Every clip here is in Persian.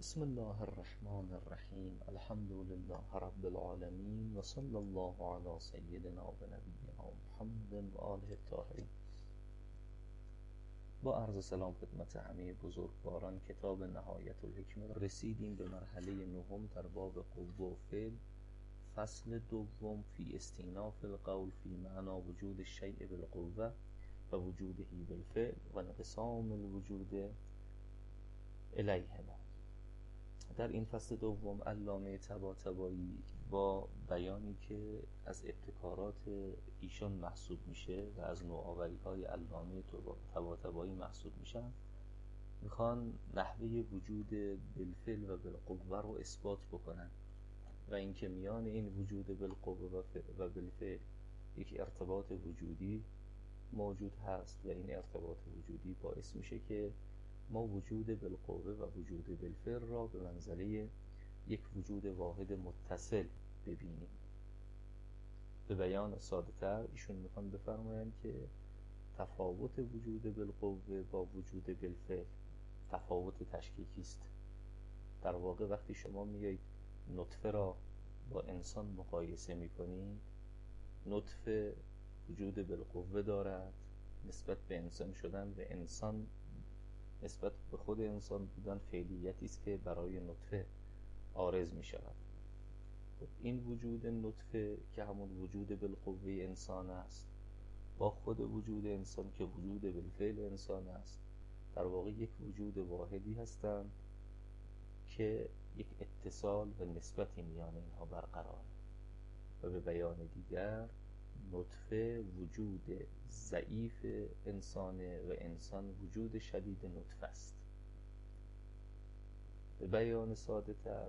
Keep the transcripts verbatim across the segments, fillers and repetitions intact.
بسم الله الرحمن الرحیم. الحمد لله رب العالمین و صلی الله علی سیدنا و نبینا محمد و آله الطاهرین. با عرض سلام خدمت همه بزرگواران، کتاب نهایت الحکمه رسیدیم به مرحله نهم در باب قوه و فعل، فصل دوم فی استیناف القول فی معنا وجود الشیء بالقوه و وجوده بالفعل و انقسام الوجود الیهما. در این فصل دوم علامه طباطبایی با بیانی که از ابتکارات ایشان محسوب میشه و از نوآوری های علامه طباطبایی محسوب میشن، میخوان نحوه وجود بالفعل و بالقوه رو اثبات بکنن و اینکه میان این وجود بالقوه و بالفعل یک ارتباط وجودی موجود هست و این ارتباط وجودی باعث میشه که ما وجود بالقوه و وجود بالفعل را به منزله یک وجود واحد متصل ببینیم. به بیان ساده تر ایشون میخوان بفرمایند که تفاوت وجود بالقوه با وجود بالفعل تفاوت تشکیکی است. در واقع وقتی شما میایید نطفه را با انسان مقایسه میکنید، نطفه وجود بالقوه دارد نسبت به انسان شدن و انسان نسبت به خود انسان بودن فعلیتی است که برای نطفه عارض می شود. این وجود نطفه که همون وجود بالقوه انسان است با خود وجود انسان که وجود بالفعل انسان است، در واقع یک وجود واحدی هستند که یک اتصال و نسبتی میان اینها برقراره. و به بیان دیگر، نطفه وجود ضعیف انسانه و انسان وجود شدید نطفه است. به بیان ساده تر،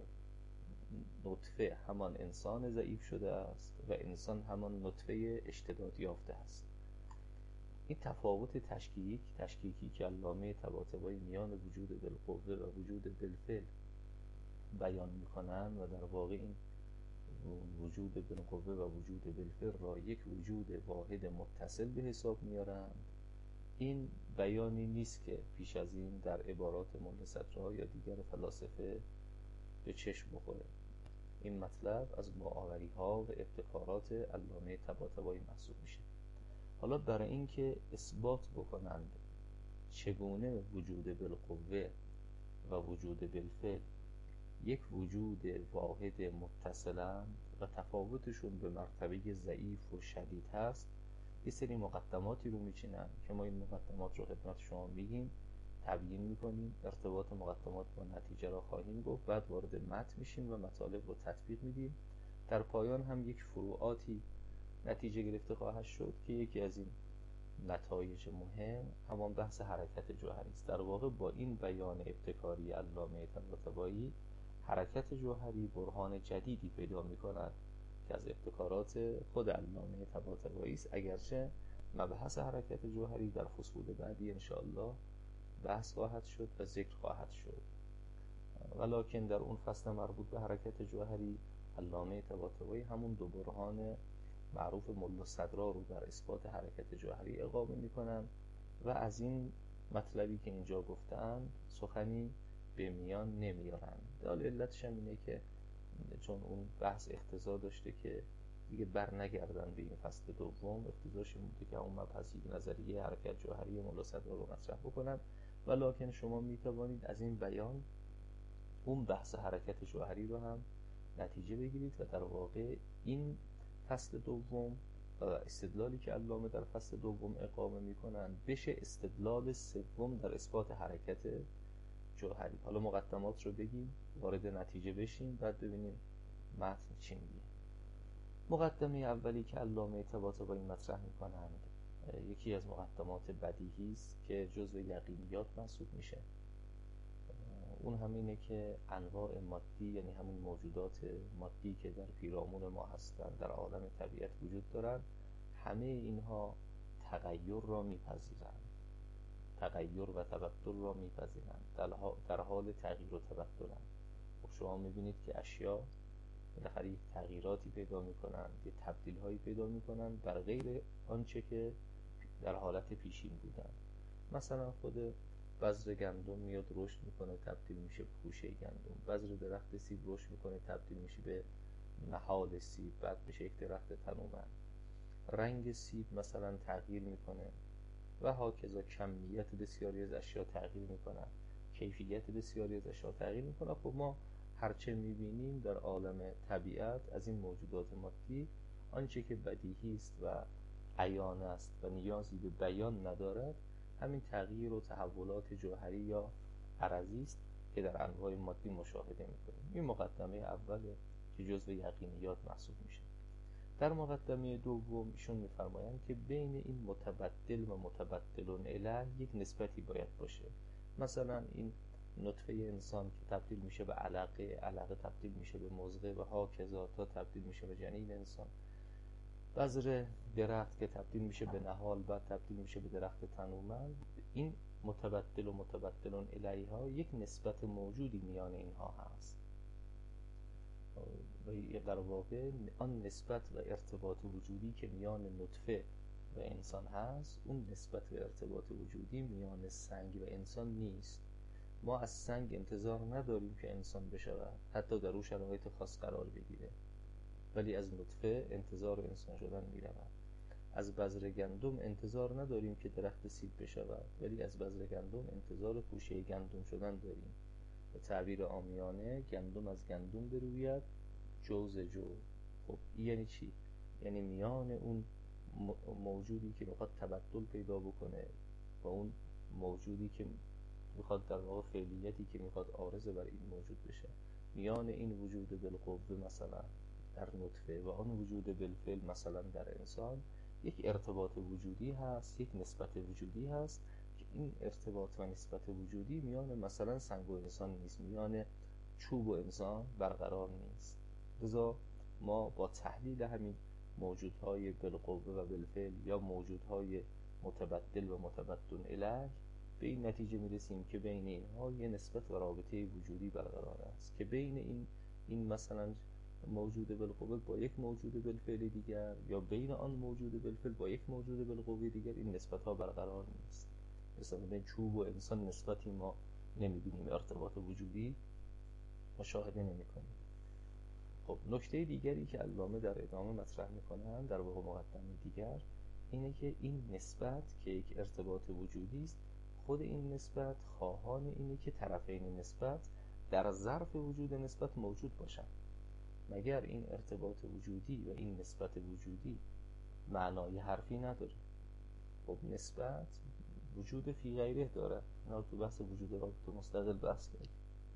نطفه همان انسان ضعیف شده است و انسان همان نطفه اشتداد یافته است. این تفاوت تشکیک تشکیکی که علامه طباطبایی میان وجود بالقوه و وجود بالفعل بیان میکنن و در واقع این وجود بالقوه و وجود بالفعل را یک وجود واحد متصل به حساب میارند، این بیانی نیست که پیش از این در عبارات ملا صدرها یا دیگر فلاسفه به چشم بخوره. این مطلب از نوآوری ها و ابتکارات علامه طباطبایی محسوب میشه. حالا برای اینکه اثبات بکنند چگونه وجود بالقوه و وجود بالفعل یک وجود واحد متصلند و تفاوتشون به مرتبه ضعیف و شدید هست، یه سری مقدماتی رو میچینن که ما این مقدمات رو خدمت شما میگیم، تبیین میکنیم، ارتباط مقدمات با نتیجه را خواهیم گفت، بعد وارد متن میشیم و مطالب رو تطبیق میدیم. در پایان هم یک فروعاتی نتیجه گرفته خواهد شد که یکی از این نتایج مهم همان بحث حرکت جوهری است. در واقع با این بیان ابتکاری علامه طباطبایی، حرکت جوهری برهان جدیدی پیدا می‌کند که از ابتکارات خود علامه طباطبایی است، اگرچه مبحث حرکت جوهری در فصول بعدی انشاءالله بحث خواهد شد و ذکر خواهد شد. ولکن در اون فصل مربوط به حرکت جوهری علامه طباطبایی همون دو برهان معروف ملا صدرا رو بر اثبات حرکت جوهری اقامه می‌کنند و از این مطلبی که اینجا گفتن سخنی به میان نمیارن. دال علتش هم اینه که چون اون بحث اقتضا داشته که دیگه بر نگردن به این فصل دوم، اقتضاش این بوده که اون مبحثی نظریه حرکت جوهری ملا صدرا رو مطرح بکنن. ولکن شما میتوانید از این بیان اون بحث حرکت جوهری رو هم نتیجه بگیرید و در واقع این فصل دوم و استدلالی که علامه در فصل دوم اقامه میکنن بشه استدلال سوم در اثبات حرکت جوهری. حالا مقدمات رو بگیم، وارد نتیجه بشیم، بعد ببینیم متن چی میگه. مقدمه اولی که علامه طباطبایی مطرح میکنند یکی از مقدمات بدیهی است که جزو یقینیات محسوب میشه. اون همینه که انواع مادی، یعنی همون موجودات مادی که در پیرامون ما هستن، در عالم طبیعت وجود دارن، همه اینها تغییر را میپذیرند، تغییر و تبدل را میپذیرند، در حال تغییر و تبدلند. خب شما میبینید که اشیا بالاخره یک تغییراتی پیدا میکنند، یک تبدیل هایی پیدا میکنند بر غیر آنچه که در حالت پیشین بودند. مثلا خود بذر گندم میاد رشد میکنه تبدیل میشه به خوشه گندم، بذر درخت سیب رشد میکنه تبدیل میشه به نهال سیب، بعد میشه یک درخت تنومند. رنگ سیب مثلا تغییر میکنه و هاکذا کمیت بسیاری از اشیا تغییر میکنن، کیفیت بسیاری از اشیا تغییر میکنه. خب ما هرچه میبینیم در عالم طبیعت از این موجودات مادی، آنچه که بدیهی است و عیان است و نیازی به بیان ندارد، همین تغییر و تحولات جوهری یا عرضی است که در انواع مادی مشاهده میکنیم. این مقدمه اوله که جزو یقینیات محسوب میشه. در مقدمه دوم ایشون میفرمایند که بین این متبدل و متبدلون الیه یک نسبتی باید باشه. مثلا این نطفه انسان که تبدیل میشه به علقه، علقه تبدیل میشه به مضغه و هاکذا تا تبدیل میشه به جنین انسان. بذر درخت که تبدیل میشه به نهال، بعد تبدیل میشه به درخت تنومند. این متبدل و متبدلون الیه ها یک نسبت موجودی میان اینها هست و در واقع آن نسبت و ارتباط وجودی که میان نطفه و انسان هست، اون نسبت و ارتباط وجودی میان سنگ و انسان نیست. ما از سنگ انتظار نداریم که انسان بشود، حتی در او شرایط خاص قرار بگیره، ولی از نطفه انتظار انسان شدن میرود. از بذر گندم انتظار نداریم که درخت سیب بشود، ولی از بذر گندم انتظار خوشه گندم شدن داریم. به تعبیر عامیانه گندم از گندم بروید، جوز جو. خب این یعنی چی؟ یعنی میان اون موجودی که میخواد تبدل پیدا بکنه و اون موجودی که میخواد در واقع فعلیتی که میخواد عارضه بر این موجود بشه، میان این وجود بالقوه مثلا در نطفه و آن وجود بالفعل مثلا در انسان، یک ارتباط وجودی هست، یک نسبت وجودی هست که این ارتباط و نسبت وجودی میان مثلا سنگ و انسان نیست، میان چوب و انسان برقرار نیست. لذا ما با تحلیل همین موجودهای بالقوه و بالفعل یا موجودهای متبدل و متبدل الیه به این نتیجه میرسیم که بین اینها یه نسبت و رابطه وجودی برقرار است که بین این این مثلا موجود بالقوه با یک موجود بالفعل دیگر یا بین آن موجود بالفعل با یک موجود بالقوه دیگر این نسبت ها برقرار نیست. مثلا بین چوب و انسان نسبتی ما نمیبینیم، ارتباط وجودی مشاهده نمی‌کنیم. خب نکته دیگری که علامه در ادامه مطرح می‌کنند در واقع مقدمه دیگر اینه که این نسبت که یک ارتباط وجودی است، خود این نسبت خواهان اینه که طرفین نسبت در ظرف وجود نسبت موجود باشند. مگر این ارتباط وجودی و این نسبت وجودی معنای حرفی نداره؟ خب نسبت وجود فی غیره داره، نه تو بحث وجود رابطه مستقل بحث کردیم.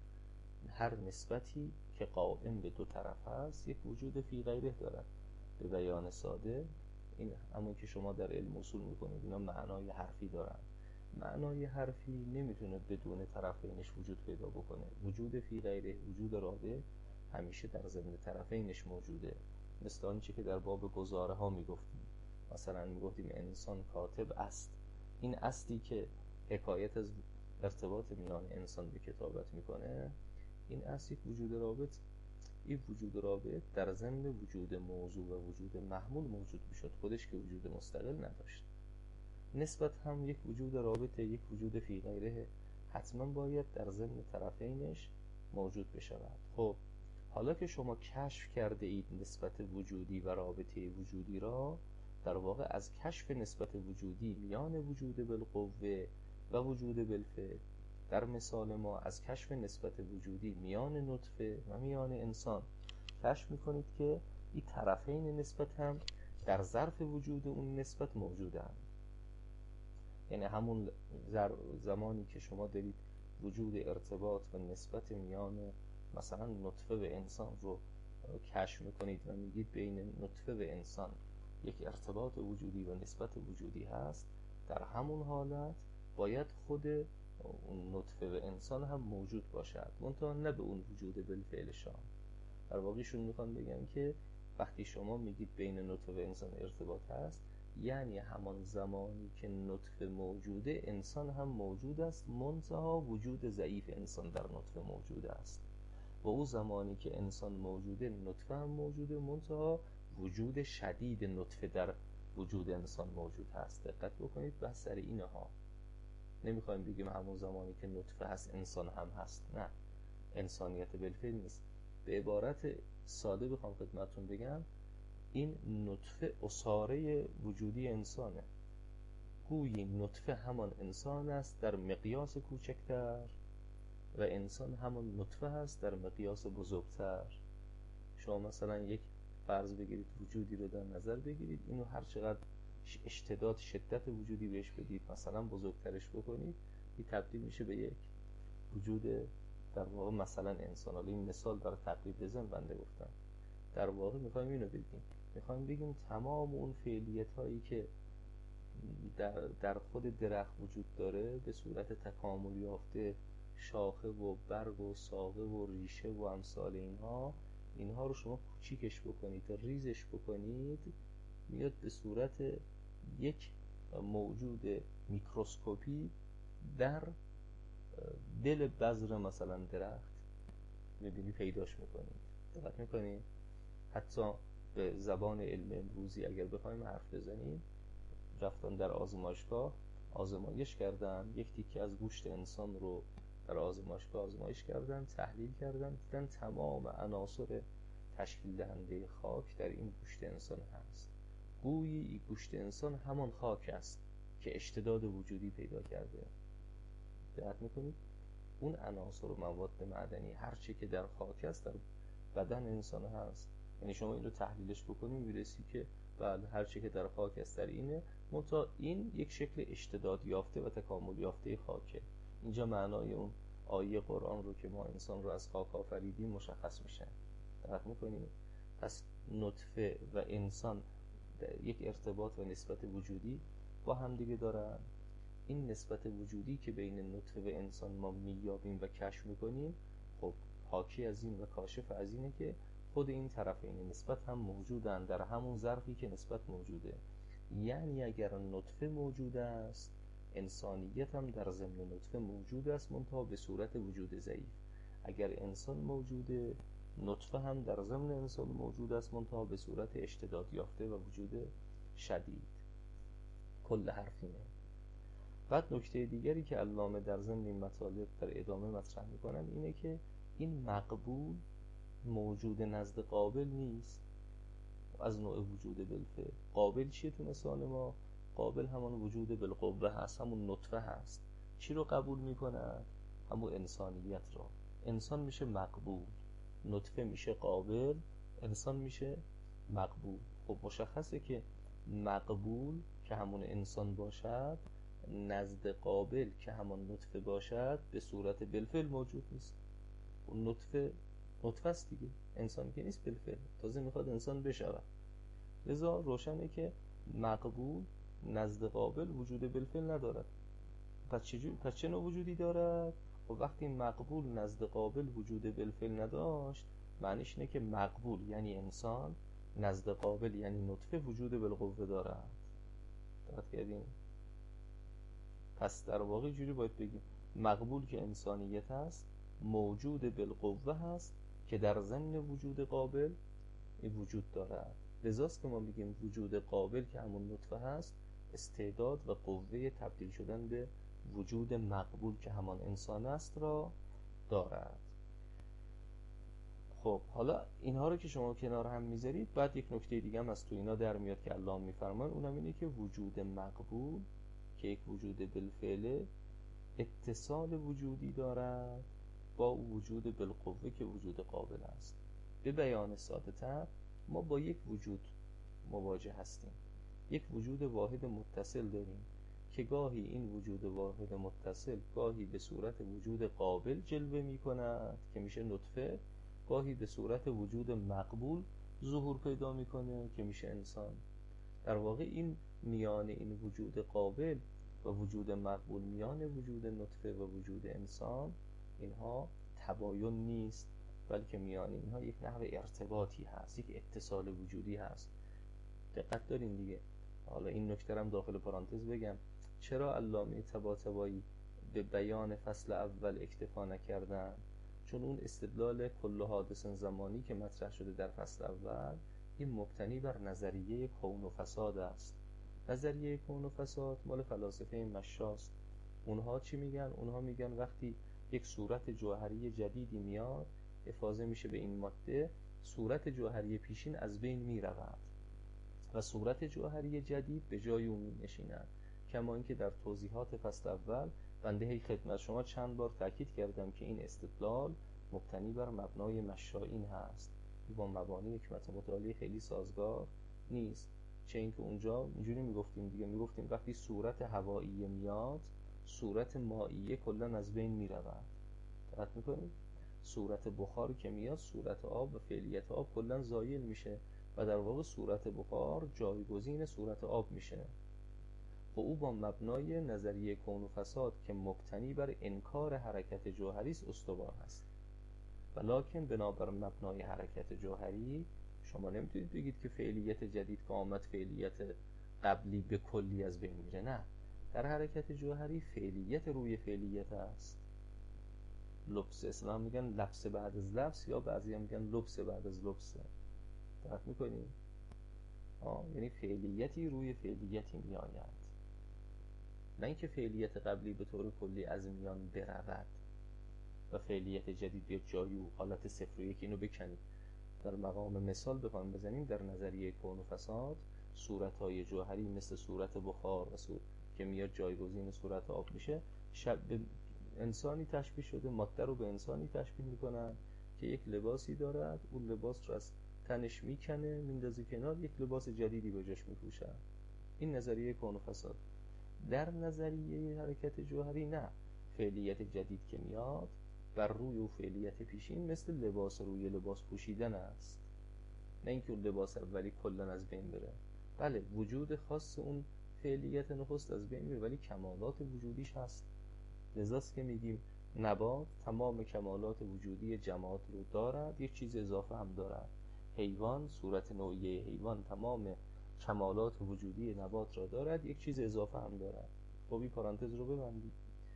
هر نسبتی که قائم به دو طرف هست یک وجود فی غیره دارد. به بیان ساده این همون که شما در علم اصول میکنید، اینا معنای حرفی دارن. معنای حرفی نمیتونه بدون طرفینش وجود پیدا بکنه. وجود فی غیره، وجود رابطه همیشه در ضمن طرفینش موجوده. مثل آنچه که در باب گزاره ها میگفتیم، مثلا میگفتیم انسان کاتب است. این استی که حکایت از ارتباط میان انسان به کتابت میکنه، این اصل یک وجود رابط. این وجود رابط در ضمن وجود موضوع و وجود محمول موجود میشد، خودش که وجود مستقل نداشت. نسبت هم یک وجود رابطه، یک وجود فی غیره، حتما باید در ضمن طرفینش موجود بشود. خب حالا که شما کشف کرده اید نسبت وجودی و رابطه وجودی را، در واقع از کشف نسبت وجودی میان وجود بالقوه و وجود بالفعل، در مثال ما از کشف نسبت وجودی میان نطفه و میان انسان کشف میکنید که این طرفین نسبت هم در ظرف وجود اون نسبت موجودند. یعنی همون زمانی که شما دارید وجود ارتباط و نسبت میان مثلا نطفه و انسان رو کشف میکنید و میگید بین نطفه و انسان یک ارتباط وجودی و نسبت وجودی هست، در همون حالت باید خود اون نطفه و انسان هم موجود باشد، منتها نه به اون وجود بالفعل شام. در واقعشون میخوان بگن که وقتی شما میگید بین نطفه و انسان ارتباط هست، یعنی همان زمانی که نطفه موجوده انسان هم موجود است، منتها وجود ضعیف انسان در نطفه موجود است. و او زمانی که انسان موجوده نطفه هم موجوده، منتها وجود شدید نطفه در وجود انسان موجود هست. دقت بکنید بحث سر اینها. نمیخوایم بگیم همون زمانی که نطفه هست انسان هم هست، نه، انسانیت بالفعل نیست. به عبارت ساده بخوام خدمتتون بگم، این نطفه اساره وجودی انسانه. گویی نطفه همان انسان است در مقیاس کوچکتر و انسان همان نطفه هست در مقیاس بزرگتر. شما مثلا یک فرض بگیرید، وجودی رو در نظر بگیرید، اینو هر چقدر اشتداد شدت وجودی بهش بدید، مثلا بزرگترش بکنید، این تبدیل میشه به یک وجود در واقع مثلا انسان. حالا این مثال برای تقریب بزن بنده گفتم. در واقع میخوایم اینو بگیم، میخوایم بگیم تمام اون فعالیت هایی که در, در خود درخت وجود داره به صورت تکامل یافته، شاخه و برگ و ساقه و ریشه و امثال اینها، اینها رو شما کوچیکش بکنید، ریزش بکنید، میاد به صورت یک موجود میکروسکوپی در دل بذر مثلا درخت میبینی پیداش میکنید. دقت میکنید؟ حتی به زبان علم امروزی اگر بخوایم حرف بزنیم، رفتن در آزمایشگاه آزمایش کردن، یک تیکه از گوشت انسان رو در آزمایشگاه آزمایش کردن، تحلیل کردن، دیدن تمام عناصر تشکیل دهنده خاک در این گوشت انسان هست. گویی این گوشت انسان همان خاک است که اشتداد وجودی پیدا کرده. دقت میکنید؟ اون عناصر و مواد معدنی هر چی که در خاک است در بدن انسان هست. یعنی شما این رو تحلیلش بکنید میرسی که بله هر چی که در خاک است در اینه، منتها این یک شکل اشتداد یافته و تکامل یافته خاکه. اینجا معنای اون آیه قرآن رو که ما انسان رو از خاک آفریدیم مشخص میشه. دقت میکنید؟ پس نطفه و انسان یک ارتباط و نسبت وجودی با هم دیگه دارن. این نسبت وجودی که بین نطفه و انسان ما میابیم و کشف میکنیم، خب حاکی از این و کاشف از اینه که خود این طرفین نسبت هم موجودن در همون ظرفی که نسبت موجوده. یعنی اگر نطفه موجود است، انسانیت هم در ضمن نطفه موجود است، منتها به صورت وجود ضعیف. اگر انسان موجوده، نطفه هم در ضمن انسان موجود است، منتها به صورت اشتداد یافته و وجود شدید. کل حرفینه. بعد نکته دیگری که علامه در ضمن این مطالب در ادامه مطرح میکنن اینه که این مقبول موجود نزد قابل نیست، از نوع وجود بالفعل. قابل چیه تو مثال ما؟ قابل همان وجود بالقوه هست، همون نطفه هست. چی رو قبول میکنن؟ همون انسانیت رو. انسان میشه مقبول، نطفه میشه قابل، انسان میشه مقبول. خب مشخصه که مقبول که همون انسان باشد نزد قابل که همون نطفه باشد به صورت بالفعل موجود نیست. اون نطفه نطفه است دیگه، انسان که نیست بالفعل، تازه میخواد انسان بشود. لذا روشنه که مقبول نزد قابل وجود بالفعل ندارد. پس چجور پس چه نوع وجودی دارد؟ خب وقتی مقبول نزد قابل وجود بالفعل نداشت، معنیش اینه که مقبول یعنی انسان نزد قابل یعنی نطفه وجود بالقوه دارد. دقت کردین؟ پس در واقع جوری باید بگیم مقبول که انسانیت هست، موجود بالقوه هست که در ضمن وجود قابل این وجود دارد. لذاست که ما میگیم وجود قابل که همون نطفه هست استعداد و قوه تبدیل شدن به وجود مقبول که همان انسان است را دارد. خب حالا اینها رو که شما کنار هم میذارید، بعد یک نکته دیگه هم از تو اینا در میاد که علامه میفرمان، اونم اینه که وجود مقبول که یک وجود بالفعل اتصال وجودی دارد با وجود بالقوه که وجود قابل است. به بیان ساده تر، ما با یک وجود مواجه هستیم، یک وجود واحد متصل داریم که گاهی این وجود واحد متصل گاهی به صورت وجود قابل جلوه می کند که میشه نطفه، گاهی به صورت وجود مقبول ظهور پیدا میکنه که میشه انسان. در واقع این میان این وجود قابل و وجود مقبول، میان وجود نطفه و وجود انسان، اینها تباین نیست، بلکه میان اینها یک نحو ارتباطی هست، یک اتصال وجودی هست. دقت دارین دیگه. حالا این نکته هم داخل پرانتز بگم، چرا علامه طباطبایی به بیان فصل اول اکتفا نکردن؟ چون اون استدلال کل حادث زمانی که مطرح شده در فصل اول، این مبتنی بر نظریه کون و فساد است. نظریه کون و فساد مال فلاسفه مشاست اونها چی میگن؟ اونها میگن وقتی یک صورت جوهری جدیدی میاد افاضه میشه به این ماده، صورت جوهری پیشین از بین میرود و صورت جوهری جدید به جای اون می نشیند. کما اینکه در توضیحات فصل اول بنده هی خدمت شما چند بار تاکید کردم که این استدلال مبتنی بر مبنای مشائین هست، با مبانی حکمت متعالی خیلی سازگار نیست. چه اینکه اونجا اینجوری میگفتیم دیگه، میگفتیم وقتی صورت هوایی میاد صورت مائیه کلا از بین میرود. دقت میکنید؟ صورت بخار که میاد صورت آب و فعلیت آب کلا زایل میشه و در واقع صورت بخار جایگزین صورت آب میشه. و او با مبنای نظریه کون و فساد که مبتنی بر انکار حرکت جوهری است استوار است. ولکن بنابر مبنای حرکت جوهری شما نمیتونید بگید که فعلیت جدید که آمد فعلیت قبلی به کلی از بین میره. نه، در حرکت جوهری فعلیت روی فعلیت است. لبس اسلام میگن لبس بعد از لبس، یا بعضی هم میگن لبس بعد از لبس. درک میکنید؟ آه یعنی فعلیتی روی فعلیتی میآید، نه اینکه فعلیت قبلی به طور کلی از میان برود و فعلیت جدید بیاد جای او، حالت صفر و یک. اینو بکنید. در مقام مثال بخوایم بزنیم در نظریه کون و فساد صورت‌های جوهری مثل صورت بخار و صورت که میاد جایگزین صورت آب میشه، شب به انسانی تشبیه شده، ماده رو به انسانی تشبیه میکنن که یک لباسی دارد، اون لباس رو از تنش میکنه میندازه کنار، یک لباس جدیدی به جاش میپوشه. این نظریه کون و فساد. در نظریه حرکت جوهری نه، فعلیت جدید که میاد بر روی و فعلیت پیشین مثل لباس روی لباس پوشیدن است، نه اینکه اون لباس اولی کلا از بین بره. بله وجود خاص اون فعلیت نخست از بین میره ولی کمالات وجودیش هست. لذاست که میگیم نبات تمام کمالات وجودی جماد رو دارد، یک چیز اضافه هم دارد. حیوان، صورت نوعیه حیوان تمام کمالات وجودی نبات را دارد، یک چیز اضافه هم دارد. خب این پرانتز رو ببندید.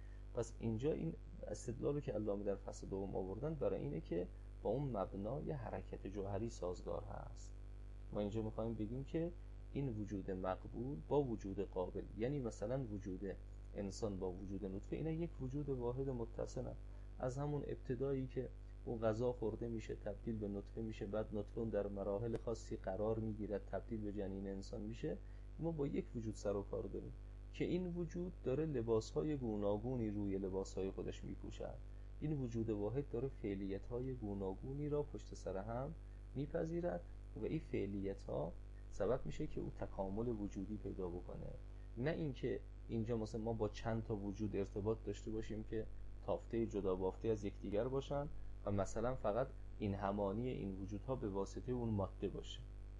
پس اینجا این استدلالی که علامه در فصل دوم آوردن برای اینه که با اون مبنای حرکت جوهری سازگار هست. ما اینجا میخوایم بگیم که این وجود مقبول با وجود قابل، یعنی مثلا وجود انسان با وجود نطفه، اینا یک وجود واحد متصلن. از همون ابتدایی که اون غذا خورده میشه تبدیل به نطفه میشه، بعد نطفه اون در مراحل خاصی قرار میگیرد تبدیل به جنین انسان میشه، ما با یک وجود سر و کار داریم که این وجود داره لباسهای گوناگونی روی لباسهای خودش میپوشد. این وجود واحد داره فعلیت‌های گوناگونی را پشت سر هم میپذیرد و این فعلیت‌ها سبب میشه که او تکامل وجودی پیدا بکنه. نه اینکه اینجا مثلا ما با چند تا وجود ارتباط داشته باشیم که تافته جدا بافته از یکدیگر باشن و مثلا فقط این همانی این وجودها به واسطه اون ماده باشه.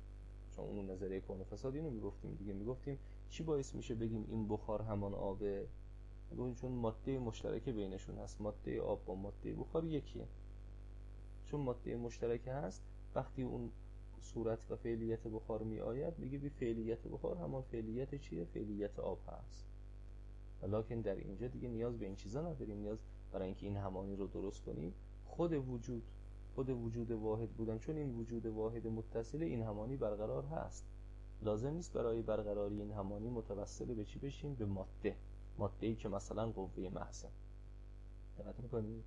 چون اون نظریه کون و فساد اینو میگفتیم دیگه، میگفتیم چی باعث میشه بگیم این بخار همان آبه؟ میگفتیم چون ماده مشترک بینشون هست، ماده آب با ماده بخار یکیه. چون ماده مشترک هست وقتی اون صورت و فعلیت بخار می آید میگه بی فعلیت بخار همان فعلیت چیه؟ فعلیت آب هست. ولیکن در اینجا دیگه نیاز به این چیزا نداریم. نیاز برای اینکه این همانی رو درست کنیم خود وجود خود وجود واحد بودن، چون این وجود واحد متصل این همانی برقرار هست. لازم نیست برای برقراری این همانی متوسل به چی بشیم؟ به ماده ماده‌ای که مثلا قوه محضه. دقت می‌کنید؟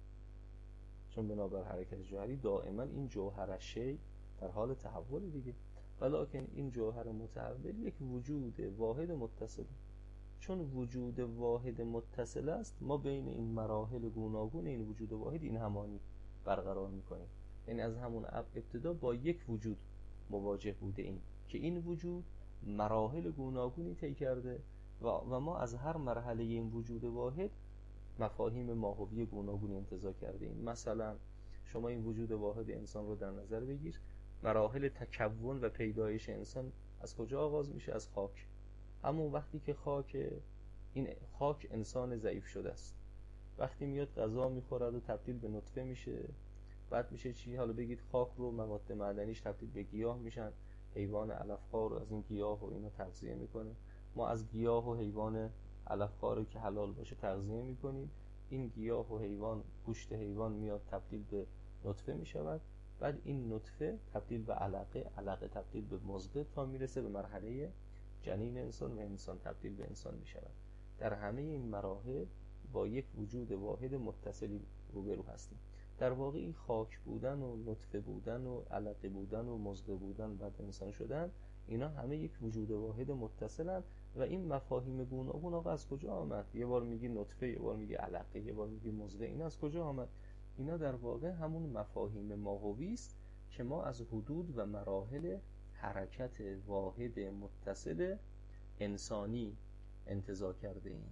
چون بنابر حرکت جوهری دائما این جوهر شی در حال تحول دیگه، ولیکن این جوهر متحول یک وجود واحد متصل. چون وجود واحد متصل است ما بین این مراحل گوناگون این وجود واحد این همانی برقرار میکنیم. یعنی از همون ابتدا با یک وجود مواجه بوده ایم که این وجود مراحل گوناگونی طی کرده و, و ما از هر مرحله این وجود واحد مفاهیم ماهوی گوناگونی انتزاع کرده ایم. مثلا شما این وجود واحد انسان رو در نظر بگیر، مراحل تکون و پیدایش انسان از کجا آغاز میشه؟ از خاک. همون وقتی که خاک این خاک انسان ضعیف شده است، وقتی میاد غذا میخورد و تبدیل به نطفه میشه، بعد میشه چی؟ حالا بگید خاک رو مواد معدنیش تبدیل به گیاه میشن، حیوان علفخوار رو از این گیاه و اینا تغذیه میکنه. ما از گیاه و حیوان علفخوار که حلال باشه تغذیه میکنیم. این گیاه و حیوان گوشت حیوان میاد تبدیل به نطفه میشود، بعد این نطفه تبدیل به علقه، علقه تبدیل به مضغه تا میرسه به مرحله جنین انسان و انسان تبدیل به انسان میشود. در همه این مراحل با یک وجود واحد متصلی روبرو هستیم. در واقع این خاک بودن و نطفه بودن و علقه بودن و مضغه بودن بعد انسان شدن، اینا همه یک وجود واحد متصلن و این مفاهیم گوناگون آقا از کجا آمد؟ یه بار میگی نطفه، یه بار میگی علقه، یه بار میگی مضغه، اینا از کجا آمد؟ اینا در واقع همون مفاهیم ماهوی است که ما از حدود و مراحل حرکت واحد متصل انسانی انتزاع کرده ایم.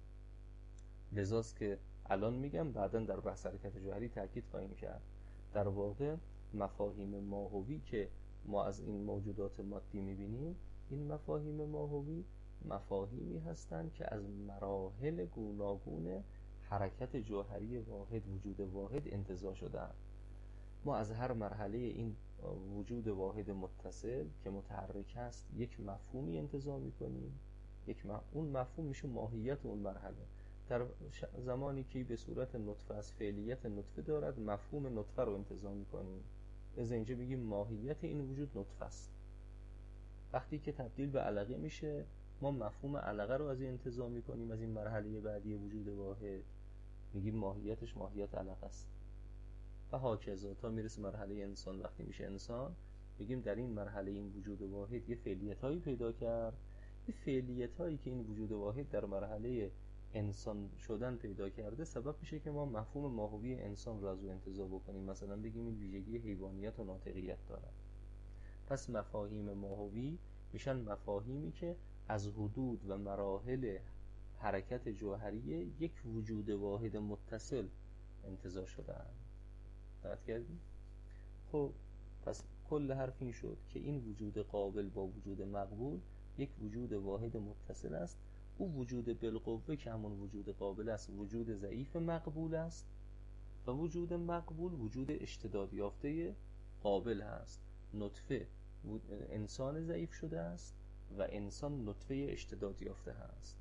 لذاست که الان میگم، بعداً در بحث حرکت جوهری تاکید خواهیم کرد. در واقع مفاهیم ماهوی که ما از این موجودات مادی میبینیم، این مفاهیم ماهوی مفاهیمی هستند که از مراحل گوناگون حرکت جوهری واحد، وجود واحد انتزاع شدن. ما از هر مرحله این وجود واحد متصل که متحرک است یک مفهومی انتزاع میکنیم. یک مف... اون مفهوم میشه ماهیت اون مرحله. در زمانی که به صورت نطفه از فعلیت نطفه دارد، مفهوم نطفه رو انتزاع میکنیم. از اینجا بگیم ماهیت این وجود نطفه است. وقتی که تبدیل به علقه میشه، ما مفهوم علقه رو از این انتزاع میکنیم، از این مرحله بعدی وجود واحد میگیم ماهیتش ماهیت علقه است و هاکذا تا میرسه مرحله انسان. وقتی میشه انسان، میگیم در این مرحله این وجود واحد یه فعلیت هایی پیدا کرد. این فعلیت هایی که این وجود واحد در مرحله انسان شدن پیدا کرده سبب میشه که ما مفهوم ماهوی انسان رو از او انتزاع بکنیم. مثلا بگیم این ویژگی حیوانیت و ناطقیت داره. پس مفاهیم ماهوی میشن مفاهیمی که از حدود و مراحل حرکت جوهری یک وجود واحد متصل انتزاع شدن. دقت کردیم؟ خب پس کل حرف این شد که این وجود قابل با وجود مقبول یک وجود واحد متصل است. او وجود بالقوه که همون وجود قابل است، وجود ضعیف مقبول است و وجود مقبول وجود اشتداد یافته قابل هست. نطفه انسان ضعیف شده است و انسان نطفه اشتداد یافته هست.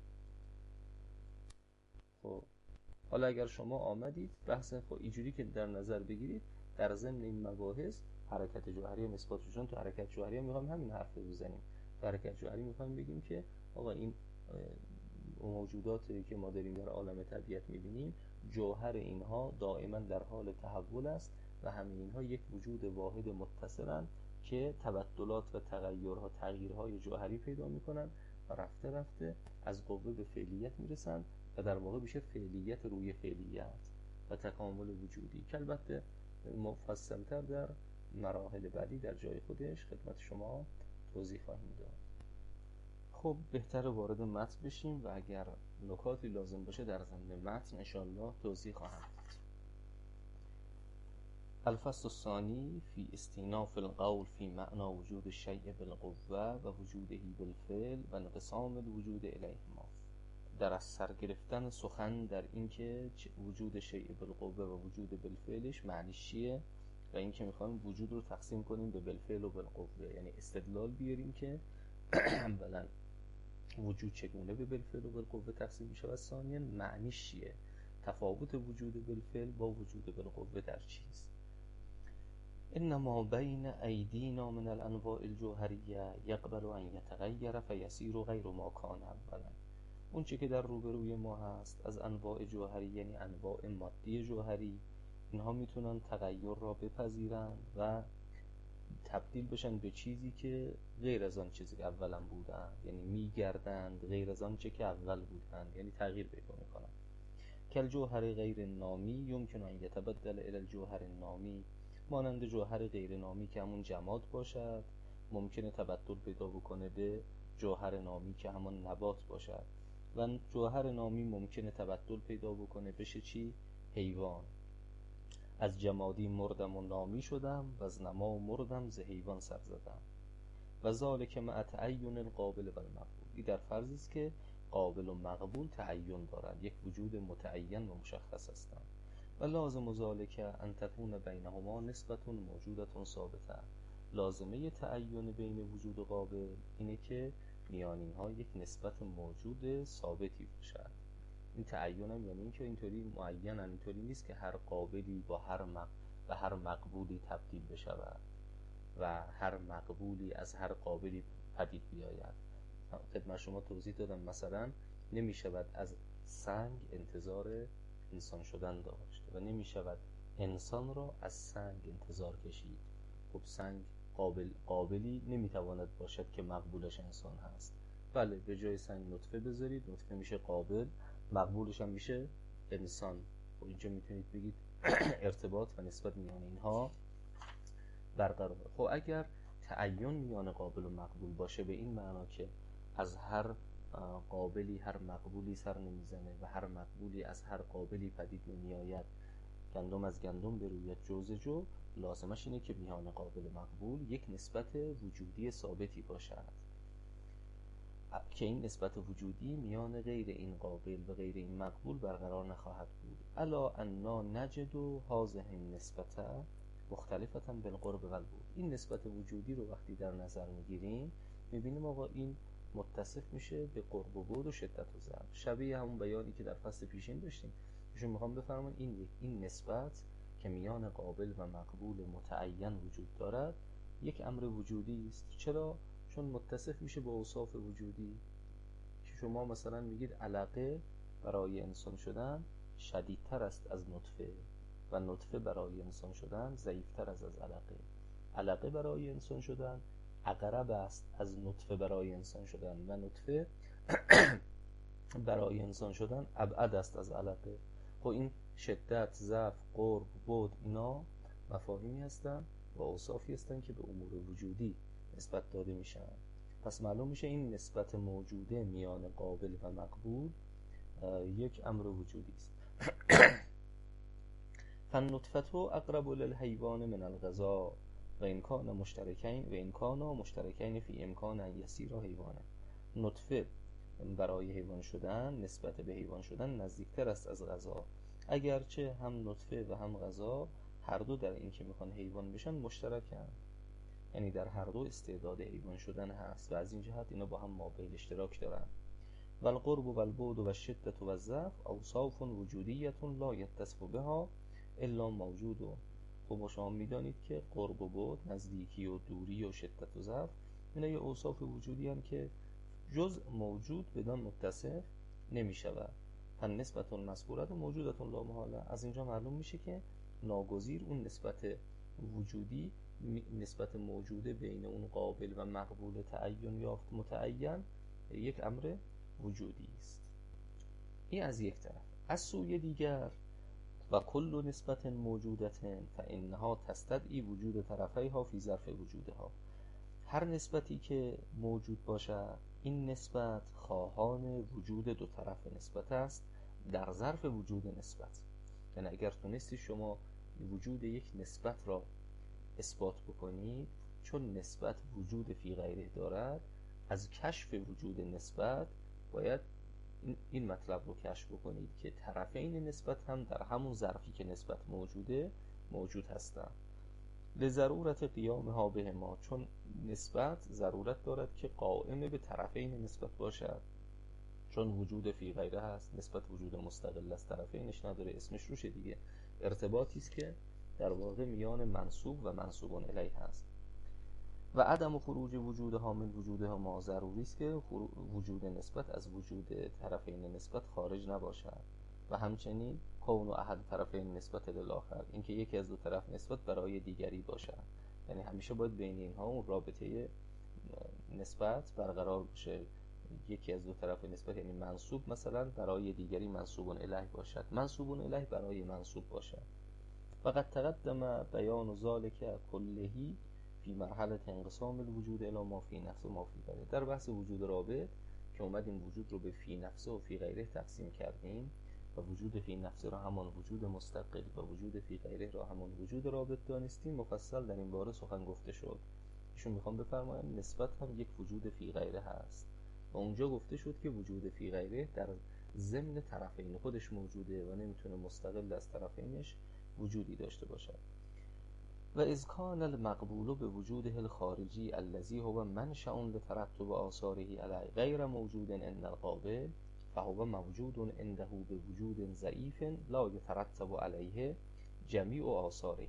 خب حالا اگر شما آمدید بحث خب اینجوری که در نظر بگیرید، در ضمن این مباحث حرکت جوهری هم اثبات شدن. تو حرکت جوهری هم میخوایم همین حرف رو بزنیم. تو حرکت جوهری میخوایم بگیم که آقا این موجوداتی که ما داریم در عالم طبیعت میبینیم، جوهر اینها دائما در حال تحول است و همه اینها یک وجود واحد متصلند که تبدلات و تغییرها تغییرهای جوهری پیدا میکنن و رفته رفته از قوه به فعلیت میرسن و در واقع میشه فعلیت روی فعلیت و تکامل وجودی که البته مفصل‌تر در مراحل بعدی در جای خودش خدمت شما توضیح خواهیم داد. خب بهتره وارد متن بشیم و اگر نکاتی لازم باشه در ضمن متن انشاءالله توضیح خواهم داد. الفصل الثانی فی استیناف القول فی معنا وجود الشیء بالقوه و وجوده بالفعل و انقسام الوجود الیهما. در از سر گرفتن سخن در اینکه وجود شیء بالقوه و وجود بالفعلش معنیش چیه و اینکه میخوایم وجود رو تقسیم کنیم به بالفعل و بالقوه، یعنی استدلال بیاریم که اولا وجود چگونه به بالفعل و بالقوه تقسیم میشه و ثانیا معنیش چیه، تفاوت وجود بالفعل با وجود بالقوه در چیست. انما بین ایدینا من الانواع الجوهریه یقبل ان یتغیر فیصیر غیر ما کان اولا. اون چی که در روبروی ما هست از انواع جوهری، یعنی انواع مادی جوهری، اینها میتونن تغییر را بپذیرند و تبدیل بشن به چیزی که غیر از آن چیزی که اولا بودن، یعنی میگردند غیر از آن چه که اول بودن، یعنی تغییر پیدا میکنن. کل جوهر غیر نامی یمکن ان یتبدل الی الجوهر نامی، مانند جوهر غیر نامی که همون جماد باشد ممکنه تبدل پیدا بکنه به جوهر نامی که همون نبات باشد و جوهر نامی ممکنه تبدل پیدا بکنه بشه چی؟ حیوان. از جمادی مردم و نامی شدم و از نما مردم ز حیوان سر زدم. و ذالک مع تعین القابل و المقبول. این در فرضی است که قابل و مقبول تعین دارند، یک وجود متعین و مشخص هستند. و لازم ذالک ان تكون بینهما نسبت موجودة ثابته. لازمه تعین بین وجود و قابل اینه که میان اینها یک نسبت موجود ثابتی باشد. این تعین هم یعنی این که اینطوری معین، اینطوری نیست که هر قابلی با هر مق... و هر مقبولی تبدیل بشود و هر مقبولی از هر قابلی پدید بیاید. خدمت شما توضیح دادم مثلا نمی شود از سنگ انتظار انسان شدن داشت و نمی شود انسان را از سنگ انتظار کشید. خب سنگ قابل قابلی نمی تواند باشد که مقبولش انسان هست. بله، به جای سنگ نطفه بذارید، نطفه میشه قابل، مقبولش هم میشه انسان. خب اینجا میتونید بگید ارتباط و نسبت میان اینها برقرار. خب اگر تعین میان قابل و مقبول باشه به این معنا که از هر قابلی هر مقبولی سر نمیزنه و هر مقبولی از هر قابلی پدید نمیآید، گندم از گندم بروید جو ز جو، لازمش اینه که میان قابل و مقبول یک نسبت وجودی ثابتی باشد که این نسبت وجودی میان غیر این قابل و غیر این مقبول برقرار نخواهد بود. الا انا نجد هذه النسبت مختلفة بالقرب و البعد. این نسبت وجودی رو وقتی در نظر میگیریم میبینیم آقا این متصف میشه به قرب و بعد و شدت و ضعف، شبیه همون بیانی که در فصل پیشین داشتیم. ایشون میخوام بفرمون این یک این نسبت که میان قابل و مقبول متعین وجود دارد یک امر وجودی است. چرا؟ چون متصف میشه با اوصاف وجودی. شما مثلا میگید علاقه برای انسان شدن شدیدتر است از نطفه و نطفه برای انسان شدن ضعیفتر است از علاقه. علاقه برای انسان شدن اقرب است از نطفه برای انسان شدن و نطفه برای انسان شدن ابعد است از علاقه. خب این شدت، ضعف، قرب، بعد اینا مفاهیمی هستن و اوصافی هستن که به امور وجودی نسبت داده میشن. پس معلوم میشه این نسبت موجوده میان قابل و مقبول یک امر وجودی است. فالنطفة اقرب للحیوان من الغذاء و این کان مشترکین و این کانا مشترکین فی امکان ان یصیر حیوانا. نطفه برای حیوان شدن نسبت به حیوان شدن نزدیکتر است از غذا، اگرچه هم نطفه و هم غذا هر دو در این که میخوان حیوان بشن مشترکن، یعنی در هر دو استعداد حیوان شدن هست و از این جهت اینا با هم مابین اشتراک دارن. و القرب و البعد و الشدت و الضعف اوصاف وجودیت لا یتصف بها الا موجود. خب شما میدانید که قرب و بعد، نزدیکی و دوری و شدت و ضعف اینا یه اوصاف وجودی هستند که جز موجود بدان متصف نمی شود. فالنسبت المذکورة موجودة لا محالة. از اینجا معلوم میشه که ناگزیر اون نسبت وجودی، نسبت موجوده بین اون قابل و مقبول تعین یافت متعین یک امر وجودی است. این از یک طرف. از سوی دیگر و کل نسبت موجودت فانها تستدعی وجود طرفیها فی ظرف وجودها. هر نسبتی که موجود باشد این نسبت خواهان وجود دو طرف نسبت است در ظرف وجود نسبت. یعنی اگر تونستی شما وجود یک نسبت را اثبات بکنید، چون نسبت وجود فی غیره دارد، از کشف وجود نسبت باید این مطلب رو کشف بکنید که طرفین نسبت هم در همون ظرفی که نسبت موجوده موجود هستند. لضرورت قیامها بهما، چون نسبت ضرورت دارد که قائم به طرفین نسبت باشد، چون وجود فی غیره هست، نسبت وجود مستقل از طرفینش نداره، اسمش روشه دیگه، ارتباطی است که در واقع میان منسوب و منسوب الیه هست. و عدم خروج وجود حامل وجودها ما ضروری است که وجود نسبت از وجود طرفین نسبت خارج نباشد و همچنین کون و احد طرفین نسبت للآخر، اینکه یکی از دو طرف نسبت برای دیگری باشد، یعنی همیشه باید بین اینها اون رابطه نسبت برقرار باشه. یکی از دو طرف نسبت یعنی منسوب مثلا برای دیگری منسوب الیه باشد، منسوب الیه برای منسوب باشد. فقط تقدم بیان ذالک کلهی فی مرحله انقسام الوجود الی ما فی نفس و ما فی غیره. در بحث وجود رابط که اومدیم وجود رو به فی نفس و فی غیره تقسیم کردیم و وجود فی نفس را همان وجود مستقل و وجود فی غیره را همان وجود رابط دانستیم، مفصل در این باره سخن گفته شد. ایشون میخوام بفرمایند نسبت هم یک وجود فی غیره هست و اونجا گفته شد که وجود فی غیره در ضمن طرفین خودش موجوده و نمیتونه مستقل از طرفینش وجودی داشته باشد. و اذ کان المقبول به وجوده الخارجی الذی هو منشأ لترتب آثاره علی غیر موجود عند القابل فهو موجود عنده به وجود ضعیف لا یترتب علیه جمیع آثاره.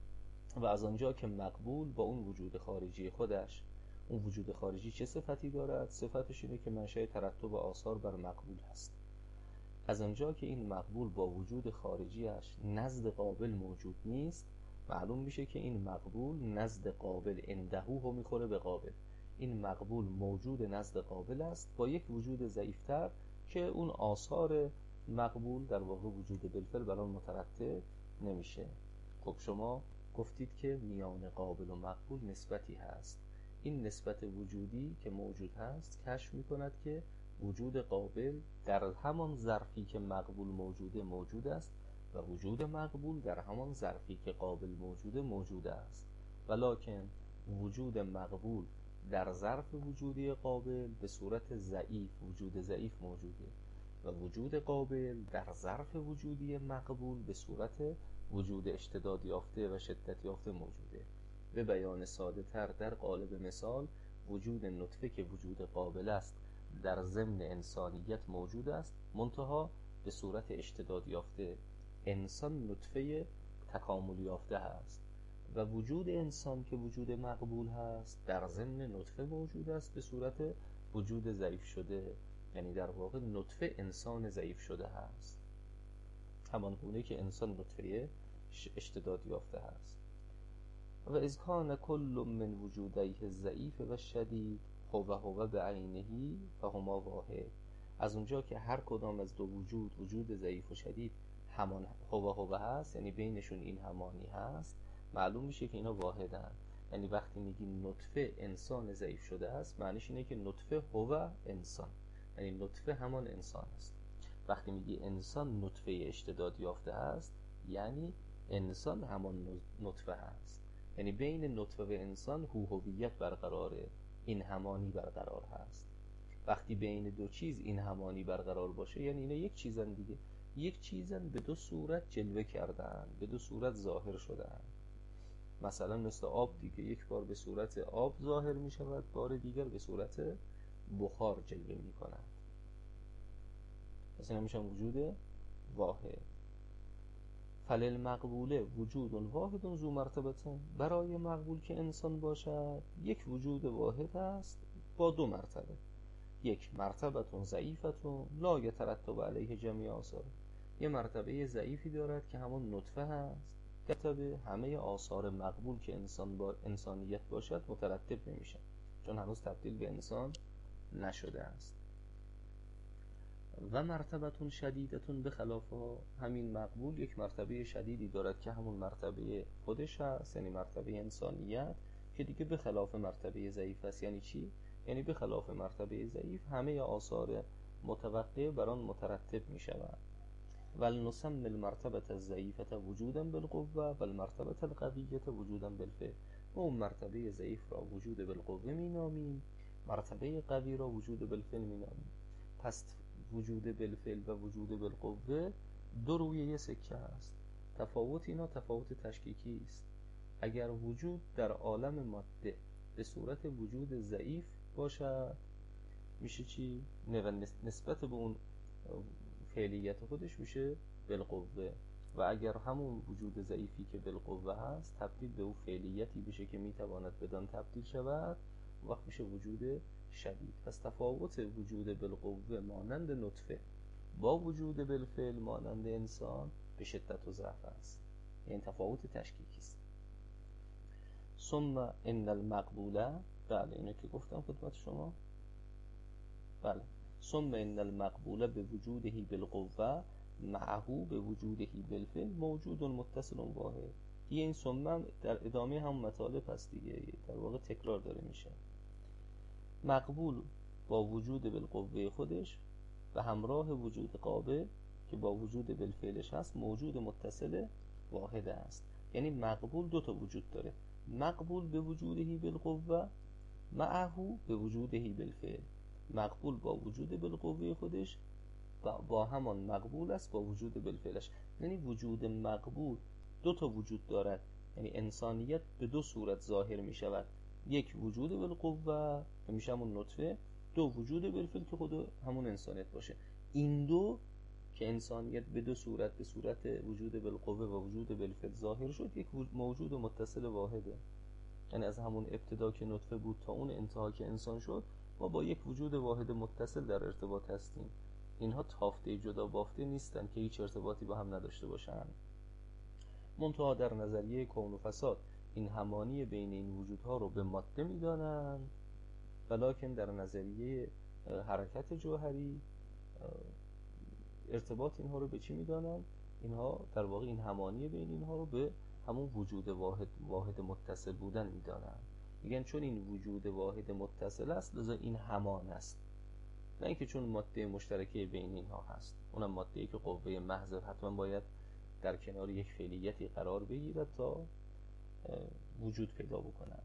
و از آنجا که مقبول با اون وجود خارجی خودش، اون وجود خارجی چه صفتی دارد؟ صفتش اینه که منشأ ترتب آثار بر مقبول هست از آنجا که این مقبول با وجود خارجیش نزد قابل موجود نیست، معلوم میشه که این مقبول نزد قابل اندهو هم میخوره به قابل. این مقبول موجود نزد قابل است با یک وجود ضعیفتر که اون آثار مقبول در واقع وجود بالفعل بر آن مترتب نمیشه. خب شما گفتید که میان قابل و مقبول نسبتی هست. این نسبت وجودی که موجود هست کشف میکند که وجود قابل در همان ظرفی که مقبول موجوده موجود است و وجود مقبول در همان ظرفی که قابل موجوده موجود است، ولکن وجود مقبول در ظرف وجودی قابل به صورت ضعیف وجود ضعیف موجوده و وجود قابل در ظرف وجودی مقبول به صورت وجود اشتداد یافته و شدت یافته موجوده. به بیان ساده تر در قالب مثال، وجود نطفه که وجود قابل است در ضمن انسانیت موجود است، منتها به صورت اشتداد یافته. انسان نطفه تکامل یافته هست و وجود انسان که وجود مقبول هست در ضمن نطفه موجود است به صورت وجود ضعیف شده، یعنی در واقع نطفه انسان ضعیف شده هست، همان گونه که انسان نطفه اشتداد یافته هست. و اذ کان کل من وجودیه الضعیف و شدید هو هو بعینه فهما واحد. از اونجا که هر کدام از دو وجود وجود ضعیف و شدید همان هو هو هست، یعنی بینشون این همانی هست، معلوم میشه که اینا واحدن. یعنی وقتی میگی نطفه انسان ضعیف شده است، معنیش اینه که نطفه هو انسان، یعنی نطفه همان انسان است. وقتی میگی انسان نطفه اشتداد یافته است، یعنی انسان همان نطفه هست، یعنی بین نطفه و انسان هویت برقراره، این همانی برقرار هست. وقتی بین دو چیز این همانی برقرار باشه، یعنی اینا یک چیزن دیگه، یک چیزن به دو صورت جلوه کردن، به دو صورت ظاهر شدن. مثلا مثل آب دیگه، یک بار به صورت آب ظاهر می شود، بار دیگر به صورت بخار جلوه می کند. مثلا میشن وجود واحد. فللمقبوله وجود واحد ذو مرتبتين. برای مقبول که انسان باشد یک وجود واحد است با دو مرتبه. یک مرتبتون ضعیفتون لا یترتب علیه جمیع آثار. یه مرتبه ضعیفی دارد که همون نطفه هست، مرتبه همه آثار مقبول که انسان با انسانیت باشد مترتب نمیشه، چون هنوز تبدیل به انسان نشده است. و مرتبتون شدیدتون به خلافها. همین مقبول یک مرتبه شدیدی دارد که همون مرتبه خودش هست، یعنی مرتبه انسانیت، که دیگه به خلاف مرتبه ضعیف است. یعنی چی؟ یعنی به خلاف مرتبه ضعیف همه آثار متوقع بر آن مترتب می شود. ولنسمي المرتبة الضعیفة وجودا بالقوة و المرتبة القویة وجودا بالفعل. و اون مرتبه ضعیف را وجود بالقوه می نامیم، مرتبه قوی را وجود بالفعل می نامیم. پس وجود بالفعل و وجود بالقوه دو روی یک سکه است. تفاوت اینا تفاوت تشکیکی است. اگر وجود در عالم ماده به صورت وجود ضعیف باشد، میشه چی؟ نسبت به اون فعلیت خودش میشه بالقوه. و اگر همون وجود ضعیفی که بالقوه هست تبدیل به اون فعلیتی بشه که میتواند بدان تبدیل شود، وقت میشه وجود شدید. پس تفاوت وجود بالقوه مانند نطفه با وجود بالفعل مانند انسان به شدت و ضعف است. این تفاوت تشکیکی است. ثم ان المقبوله، بله اینو که گفتم خدمت شما، بله. ثم ان المقبوله به وجوده بالقوه معه به وجوده بالفعل موجود متصل واحد. دیگه این ثم در ادامه هم مطالب هست دیگه، در واقع تکرار داره میشه. مقبول با وجود بالقوه خودش و همراه وجود قابل که با وجود بالفعلش هست موجود متصل واحد است. یعنی مقبول دو تا وجود داره، مقبول به وجوده بالقوه معه به وجوده بالفعل. مقبول با وجود بالقوه خودش با, با همان مقبول است با وجود بالفعلش. یعنی وجود مقبول دو تا وجود دارد، یعنی انسانیت به دو صورت ظاهر می شود. یک وجود بالقوه که میشه همون نطفه، دو وجود بالفعل که خود همون انسانیت باشه. این دو که انسانیت به دو صورت به صورت وجود بالقوه و وجود بالفعل ظاهر شد، یک موجود متصل واحده. یعنی از همون ابتدا که نطفه بود تا اون انتها که انسان شد، ما با یک وجود واحد متصل در ارتباط هستیم. اینها تافته جدا بافته نیستن که هیچ ارتباطی با هم نداشته باشن. منتها در نظریه کون و فساد این همانی بین این وجودها رو به ماده میدانند، ولکن در نظریه حرکت جوهری ارتباط اینها رو به چی میدانند؟ اینها در واقع این همانی بین اینها رو به همون وجود واحد واحد متصل بودن میدانند. میگن چون این وجود واحد متصل است لذا این همان است، نه اینکه چون ماده مشترکه بین اینها هست. اونم ماده‌ای که قوه محض حتما باید در کنار یک فعلیتی قرار بگیرد تا وجود پیدا بکند.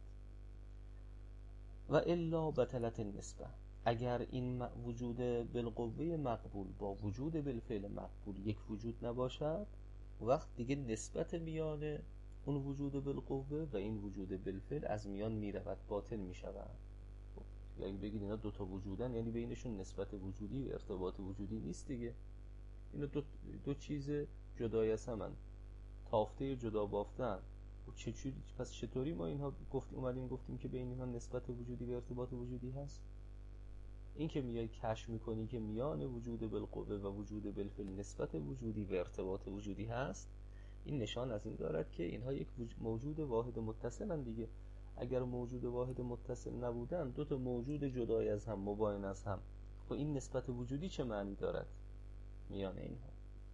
و الا بطلت النسبه، اگر این وجود بالقوه مقبول با وجود بالفعل مقبول یک وجود نباشد، وقت دیگه نسبت میان اون وجود بالقوه و این وجود بالفعل از میان میرود، باطل میشود. اگه بگید اینا دوتا وجودن یعنی بینشون نسبت وجودی و ارتباط وجودی نیست دیگه. اینا دو, دو چیز جدای از همن، تافته جدا بافتن. چجوری پس چطوری ما اینها گفت اومدیم گفتیم که بین اینها نسبت وجودی و ارتباط وجودی هست؟ این که میای کشف میکنی که میان وجود بالقوه و وجود بالفعل نسبت وجودی و ارتباط وجودی هست، این نشان از این دارد که اینها یک موجود واحد متصلن دیگه. اگر موجود واحد متصل نبودن، دو تا موجود جدای از هم، مباین از هم، خب این نسبت وجودی چه معنی دارد میان اینها؟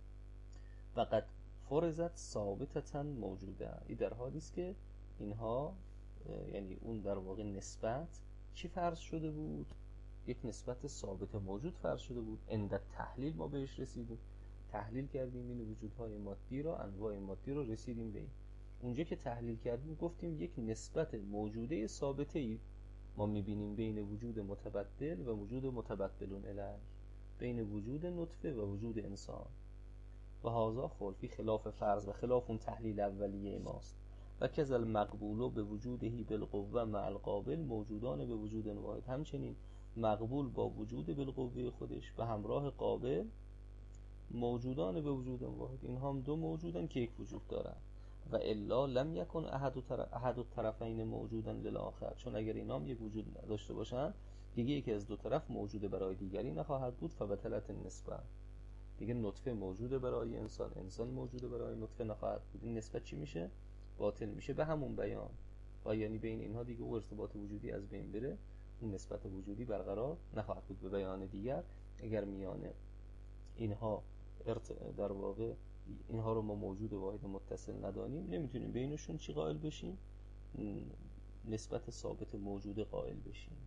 فقط فرضت ثابتتاً موجوده. این در حالی است که اینها یعنی اون در واقع نسبت چی فرض شده بود؟ یک نسبت ثابت موجود فرض شده بود. عند تحلیل ما بهش رسیدیم، تحلیل کردیم این وجودهای مادی رو، انواع مادی رو، رسیدیم به این. اونجا که تحلیل کردیم گفتیم یک نسبت موجوده ثابته ای ما میبینیم بین وجود متبدل و وجود متبدلون الیه، بین وجود نطفه و وجود انسان. و هذا خلفی خلاف فرض و خلاف اون تحلیل اولیه ماست. و کذل مقبولو به وجودهی بالقوه مع القابل موجودان به وجود واحد، همچنین مقبول با وجود بالقوه خودش به همراه قابل موجودان به وجود واحد، این هم دو موجودن که یک وجود دارن. و الا لم یکن احد الطرفین موجودا للآخر، چون اگر اینا هم یک وجود داشته باشن دیگه یکی از دو طرف موجود برای دیگری نخواهد بود. فبطلت النسبه، دیگه نطفه موجوده برای انسان، انسان موجوده برای نطفه نخواهد بود. این نسبت چی میشه؟ باطل میشه به همون بیان. و یعنی بین اینها دیگه او ارتباط وجودی از بین بره، اون نسبت وجودی برقرار نخواهد بود. به بیان دیگر اگر میان اینها ارت... در واقع اینها رو ما موجود واحد متصل ندانیم، نمیتونیم بینشون چی قائل بشیم؟ نسبت ثابت موجود قائل بشیم.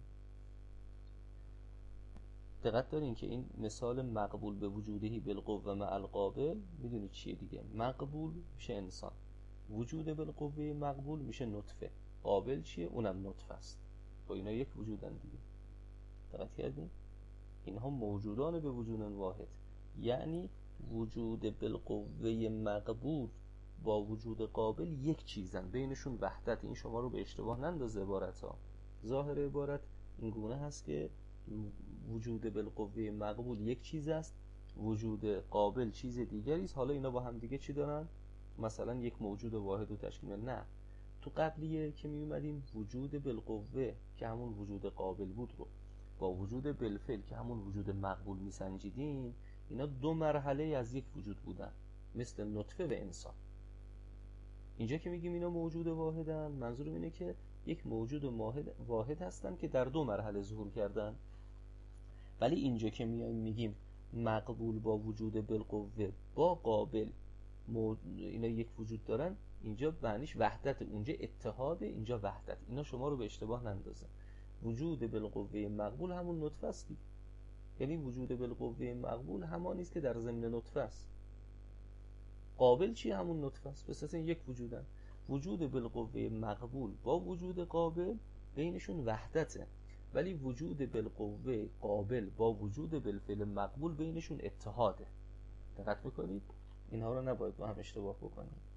دقت دارین که این مثال مقبول به وجودهی بالقوه مع القابل میدونید چیه دیگه؟ مقبول میشه انسان، وجود بالقوه مقبول میشه نطفه، قابل چیه؟ اونم نطفه است. با اینا یک وجودن دیگه. دقت کردین؟ اینها موجودان به وجود واحد، یعنی وجود بالقوه مقبول با وجود قابل یک چیزن، بینشون وحدت. این شما رو به اشتباه نندازه عبارت ها. ظاهر عبارت این گونه هست که وجود بالقوه مقبول یک چیز است، وجود قابل چیز دیگری است. حالا اینا با هم دیگه چی دارن؟ مثلا یک موجود واحد رو تشکیل میدن. نه، تو قبلیه که می اومدیم وجود بالقوه که همون وجود قابل بود رو با وجود بالفعل که همون وجود مقبول می سنجیدیم، اینا دو مرحله از یک وجود بودن، مثل نطفه و انسان. اینجا که میگیم اینا موجود واحدن، منظورم اینه که یک موجود واحد هستن که در دو مرحله ظهور کردن. ولی اینجا که میایم میگیم مقبول با وجود بالقوه با قابل موج... اینا یک وجود دارن، اینجا معنیش وحدت، اونجا اتحاد، اینجا وحدت. اینا شما رو به اشتباه نندازه. وجود بالقوه مقبول همون نطفه است، یعنی وجود بالقوه مقبول همانی است که در ضمن نطفه است. قابل چی؟ همون نطفه است. پس اصلا یک وجودن. وجود بالقوه مقبول با وجود قابل بینشون وحدته، ولی وجود بالقوه قابل با وجود بالفعل مقبول بینشون اتحاده. دقت میکنید؟ اینها رو نباید با هم اشتباه بکنید.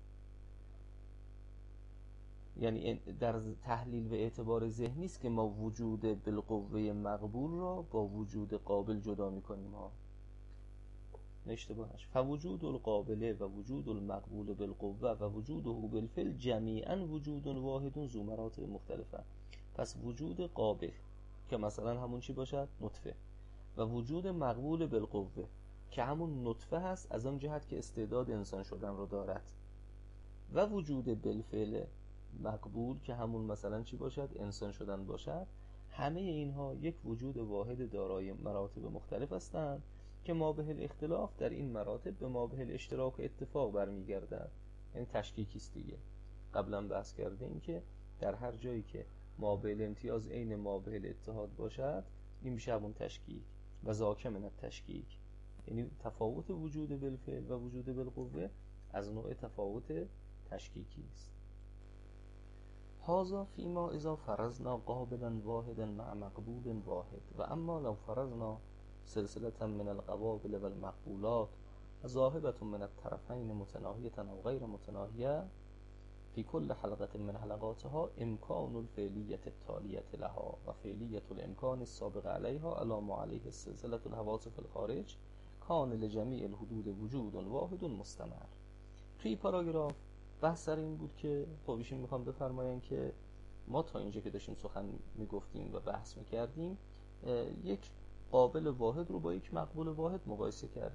یعنی در تحلیل و اعتبار ذهنی است که ما وجود بالقوه مقبول را با وجود قابل جدا میکنیم ها، اشتباهش. فوجود القابله و وجود المقبول بالقوه و وجوده بالفعل جمیعا وجود واحد ذو مراتب مختلفه. پس وجود قابل که مثلا همون چی باشد؟ نطفه، و وجود مقبول بالقوه که همون نطفه هست از آن جهت که استعداد انسان شدن رو دارد، و وجود بالفعل مقبول که همون مثلا چی باشد؟ انسان شدن باشد. همه اینها یک وجود واحد دارای مراتب مختلف هستند که ما به الاختلاف در این مراتب به ما به الاشتراک و اتفاق برمیگردد. یعنی تشکیکی است دیگه. قبلا بحث کردیم که در هر جایی که ما به الامتیاز عین ما به الاتحاد باشد این میشه همون تشکیک و ذاک من التشکیک. یعنی تفاوت وجود بالفعل و وجود بالقوه از نوع تفاوت تشکیکی است. هذا فيما اذا فرضنا قابلا واحدا مع مقبول واحد و اما لو فرضنا سلسلة من القوابل والمقبولات ذاهبة من الطرفين متناهية او غير متناهية في كل حلقة من حلقاتها امكان الفعلية التالية لها و فعلية الامكان السابق عليها على ما عليه السلسلة الحوادث الخارج كان لجميع الحدود وجود واحد مستمر. توی پاراگراف بحث سر این بود که خب ایشون میخوام بفرماین که ما تا اینجا که داشتیم سخن میگفتیم و بحث میکردیم یک قابل واحد رو با یک مقبول واحد مقایسه کردیم،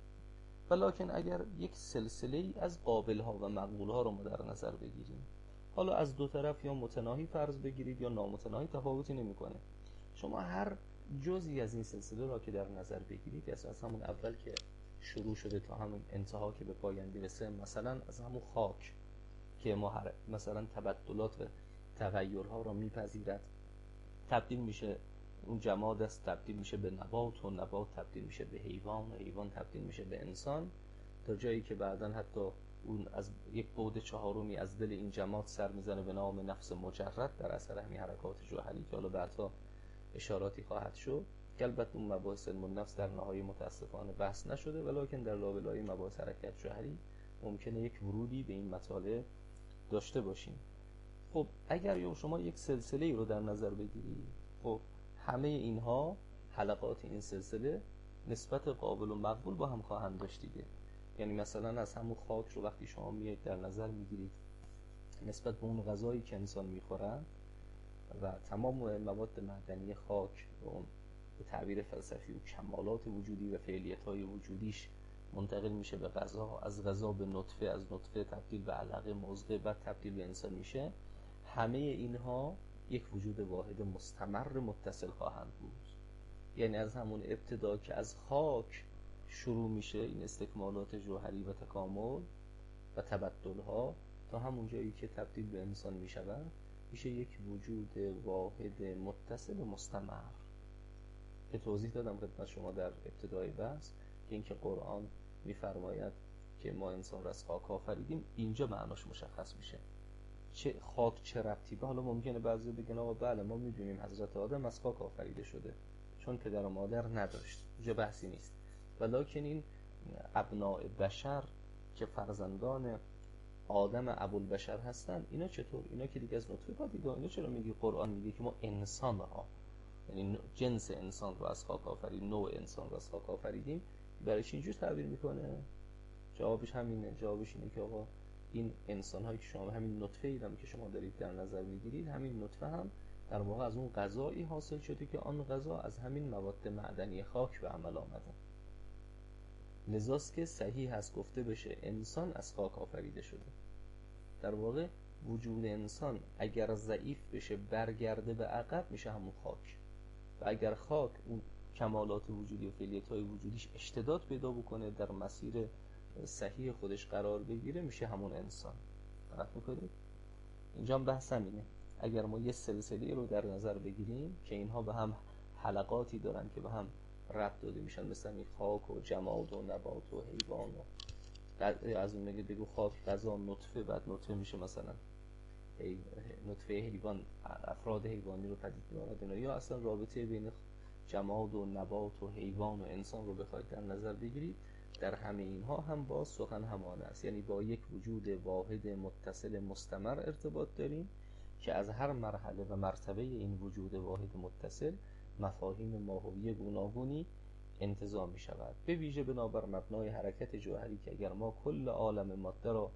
ولیکن اگر یک سلسله ای از قابل ها و مقبول ها رو ما در نظر بگیریم، حالا از دو طرف یا متناهی فرض بگیرید یا نامتناهی، تفاوتی نمیکنه. شما هر جزئی از این سلسله را که در نظر بگیرید، از همون اول که شروع شده تا همون انتها که به پایان میرسه، مثلا از همون خاک که ما هر مثلا تبدلات و تغییرها را میپذیرد، تبدیل میشه اون جماد است، تبدیل میشه به نبات و نبات تبدیل میشه به حیوان و حیوان تبدیل میشه به انسان، تا جایی که بعداً حتی اون از یک بعد چهارمی از دل این جماد سر میزنه به نام نفس مجرد در اثر همین حرکات جوهری که حالا بعدها اشاراتی خواهد شد. البته اون مباحث علم النفس در نهایی متاسفانه بحث نشده، ولیکن در لابلای مباحث حرکت جوهری ممکنه یک ورودی به این مطالب داشته باشیم. خب اگر شما یک سلسله ای رو در نظر بگیرید، خب همه اینها حلقات این سلسله نسبت قابل و مقبول با هم خواهند داشت دیگه. یعنی مثلا از همون خاک رو وقتی شما میایید در نظر میگیرید نسبت به اون غذایی که انسان میخورن و تمام مواد معدنی خاک و اون به تعبیر فلسفی و کمالات وجودی و فعالیت‌های وجودیش منتقل میشه به غذا، از غذا به نطفه، از نطفه تبدیل به علقه مضغه، بعد تبدیل به انسان میشه. همه اینها یک وجود واحد مستمر متصل خواهند بود. یعنی از همون ابتدا که از خاک شروع میشه این استکمالات جوهری و تکامل و تبدل‌ها تا همون جایی که تبدیل به انسان میشود، میشه یک وجود واحد متصل مستمر که توضیح دادم خدمت شما در ابتدای بحث که اینکه قرآن میفرماید که ما انسان را از خاک آفریدیم، اینجا معناش مشخص میشه. چه خاک چه ربطی به؟ حالا ممکنه بعضی بگن آقا بله ما میدونیم حضرت آدم از خاک آفریده شده چون پدر و مادر نداشت، اینجا بحثی نیست. ولیکن این ابناء بشر که فرزندان آدم ابوالبشر هستن، اینا چطور؟ اینا که دیگه از نطفه پدید، اینا چرا میگی قرآن میگه که ما انسان ها، یعنی جنس انسان رو از خاک آفریدیم، نوع انسان رو از خاک آفریدیم، برای چی اینجور تعبیر میکنه؟ جوابش همینه. جوابش اینه که آقا این انسان هایی که شما همین نطفه ای هم که شما دارید در نظر میگیرید، همین نطفه هم در واقع از اون غذایی حاصل شده که آن غذا از همین مواد معدنی خاک به عمل آمده. لذاست که صحیح هست گفته بشه انسان از خاک آفریده شده. در واقع وجود انسان اگر ضعیف بشه برگرده به عقب میشه همون خاک، و اگر خاک اون کمالات وجودی و فعالیت‌های وجودیش اشتداد پیدا بکنه در مسیر صحیح خودش قرار بگیره میشه همون انسان. فرق میکنید؟ اینجا هم بحث همینه. اگر ما یه سلسله رو در نظر بگیریم که اینها به هم حلقاتی دارن که به هم ربط داده میشن، مثل این خاک و جماد و نبات و حیوان و از اون نگه بگو خاک غذا نطفه، بعد نطفه میشه مثلا نطفه حیوان، افراد حیوانی رو پدید میاره، یا اصلا رابطه بین جماد و نبات و حیوان و انسان رو بخواید در نظر بگیرید، در همه اینها هم با سخن همانه است. یعنی با یک وجود واحد متصل مستمر ارتباط داریم که از هر مرحله و مرتبه این وجود واحد متصل مفاهیم ماهوی گوناگونی انتزاع می شود، به ویژه بنابر مبنای حرکت جوهری که اگر ما کل عالم ماده را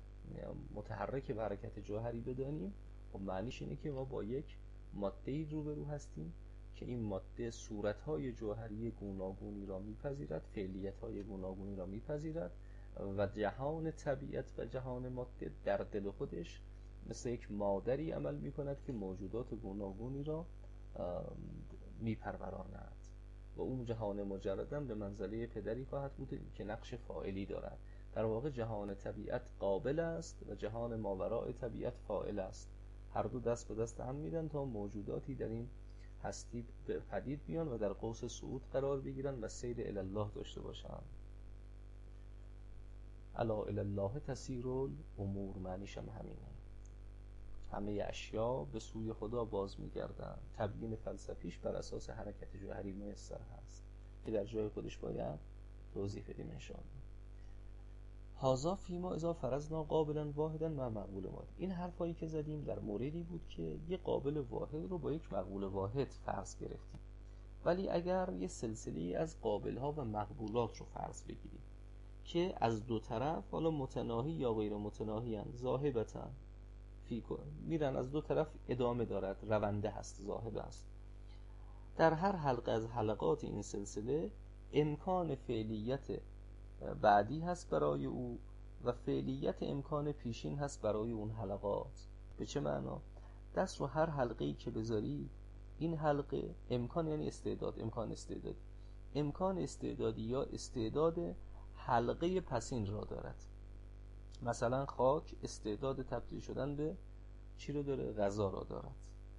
متحرک به حرکت جوهری بدانیم، خب معنیش اینه که ما با یک ماده‌ای روبرو هستیم که این ماده صورت‌های جوهری گوناگونی را می‌پذیرد، فعلیت‌های گوناگونی را می‌پذیرد و جهان طبیعت و جهان ماده در دل خودش مثل یک مادری عمل می‌کند که موجودات گوناگونی را می‌پروراند و اون جهان مجردم به منزله پدری خواهد بود که نقش فاعلی دارد. در واقع جهان طبیعت قابل است و جهان ماوراء طبیعت فاعل است. هر دو دست به دست هم میدن تا موجوداتی در این هستی پدید بیان و در قوس صعود قرار بگیرن و سیر الی الله داشته باشن. الا الی الله تسیر الامور، معنیش هم همینه. همه اشیا به سوی خدا باز میگردن. تبیین فلسفیش بر اساس حرکت جوهری میسر هست که در جای خودش باید توضیح بدیم انشاءالله. هازا فیما اذا فرضنا قابلا واحدا مع مقبول واحد. این حرفایی که زدیم در موردی بود که یه قابل واحد رو با یک مقبول واحد فرض گرفتیم، ولی اگر یه سلسله از قابل‌ها و مقبولات رو فرض بگیریم که از دو طرف، حالا متناهی یا غیر متناهی هستند، ذاهبتن فیکو میرن از دو طرف ادامه دارد، رونده هست، ذاهب است، در هر حلقه از حلقات این سلسله امکان فعلیت بعدی هست برای او و فعلیت امکان پیشین هست برای اون حلقات. به چه معنا؟ دست رو هر حلقه‌ای که بذاری، این حلقه امکان یعنی استعداد، امکان استعدادی امکان استعدادی یا استعداد حلقه پسین را دارد. مثلا خاک استعداد تبدیل شدن به چی رو داره؟ غذا را دارد.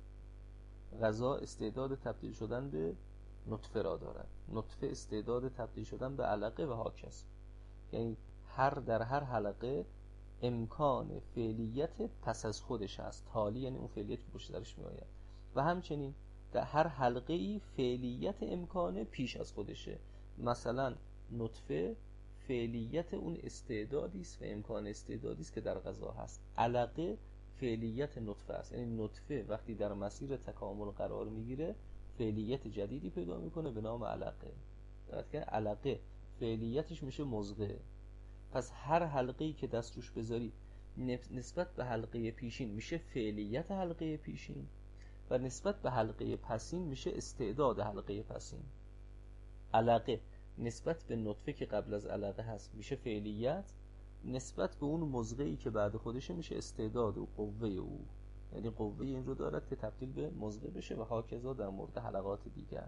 غذا استعداد تبدیل شدن به نطفه را دارد. نطفه استعداد تبدیل شدن به علقه و هاکس. یعنی هر در هر حلقه امکان فعلیت پس از خودش هست. تالی یعنی اون فعلیت که پشت سرش می آید. و همچنین در هر حلقه ای فعلیت امکان پیش از خودشه. مثلا نطفه فعلیت اون استعدادی است و امکان استعدادی است که در غذا هست. علقه فعلیت نطفه است. یعنی نطفه وقتی در مسیر تکامل قرار میگیره فعلیت جدیدی پیدا میکنه به نام علقه. درست که علقه فعلیتش میشه مضغه. پس هر حلقه‌ای که دست روش بذاری نسبت به حلقه پیشین میشه فعلیت حلقه پیشین و نسبت به حلقه پسین میشه استعداد حلقه پسین. علقه نسبت به نطفه که قبل از علقه هست میشه فعلیت، نسبت به اون مضغه‌ای که بعد خودشه میشه استعداد و قوه او. یعنی قوه این رو دارد که تبدیل به مضغه بشه و هاکذا در مورد حلقات دیگر.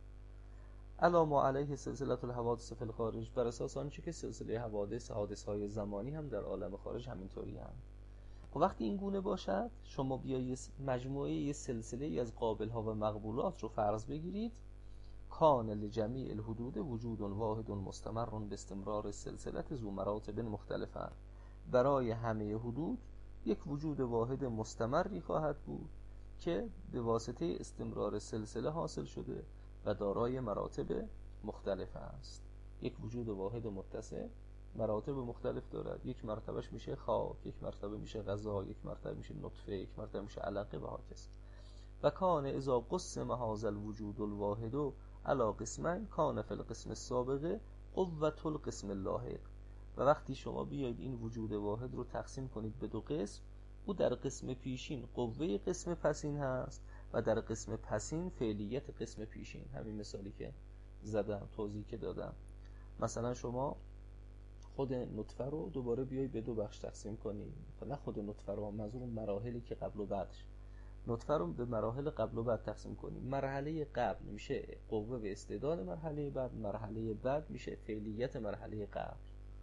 الا ما علیه سلسله الحوادث فی الخارج، بر اساس آنچه که سلسله حوادث حادثهای زمانی هم در عالم خارج همینطوری هم. خب وقتی این گونه باشد شما بیایید مجموعه یه سلسله ای از قابل‌ها و مقبولات رو فرض بگیرید. کان لجمیع الحدود وجود واحد مستمر باستمرار سلسله ذو مراتب مختلفه. برای همه حدود یک وجود واحد مستمری خواهد بود که به واسطه استمرار سلسله حاصل شده و دارای مراتب مختلف است. یک وجود واحد متصل مراتب مختلف دارد. یک مرتبهش میشه خاک، یک مرتبه میشه غذا، یک مرتبه میشه نطفه، یک مرتبه میشه علقه و هاکس. و کان اذا قسم هذا الوجود الواحد علی قسمین کان فی القسم السابق قوة القسم اللاحق. و وقتی شما بیاید این وجود واحد رو تقسیم کنید به دو قسم، او در قسم پیشین قوه قسم پسین هست و در قسم پسین فعلیت قسم پیشین. همین مثالی که زدم، توضیح که دادم. مثلا شما خود نطفه رو دوباره بیای به دو بخش تقسیم کنی، نه خود نطفه رو، منظور مراحلی که قبل و بعدش، نطفه رو به مراحل قبل و بعد تقسیم کنی. مرحله قبل میشه قوه و استعداد مرحله بعد، مرحله بعد میشه فعلیت مرحله قبل.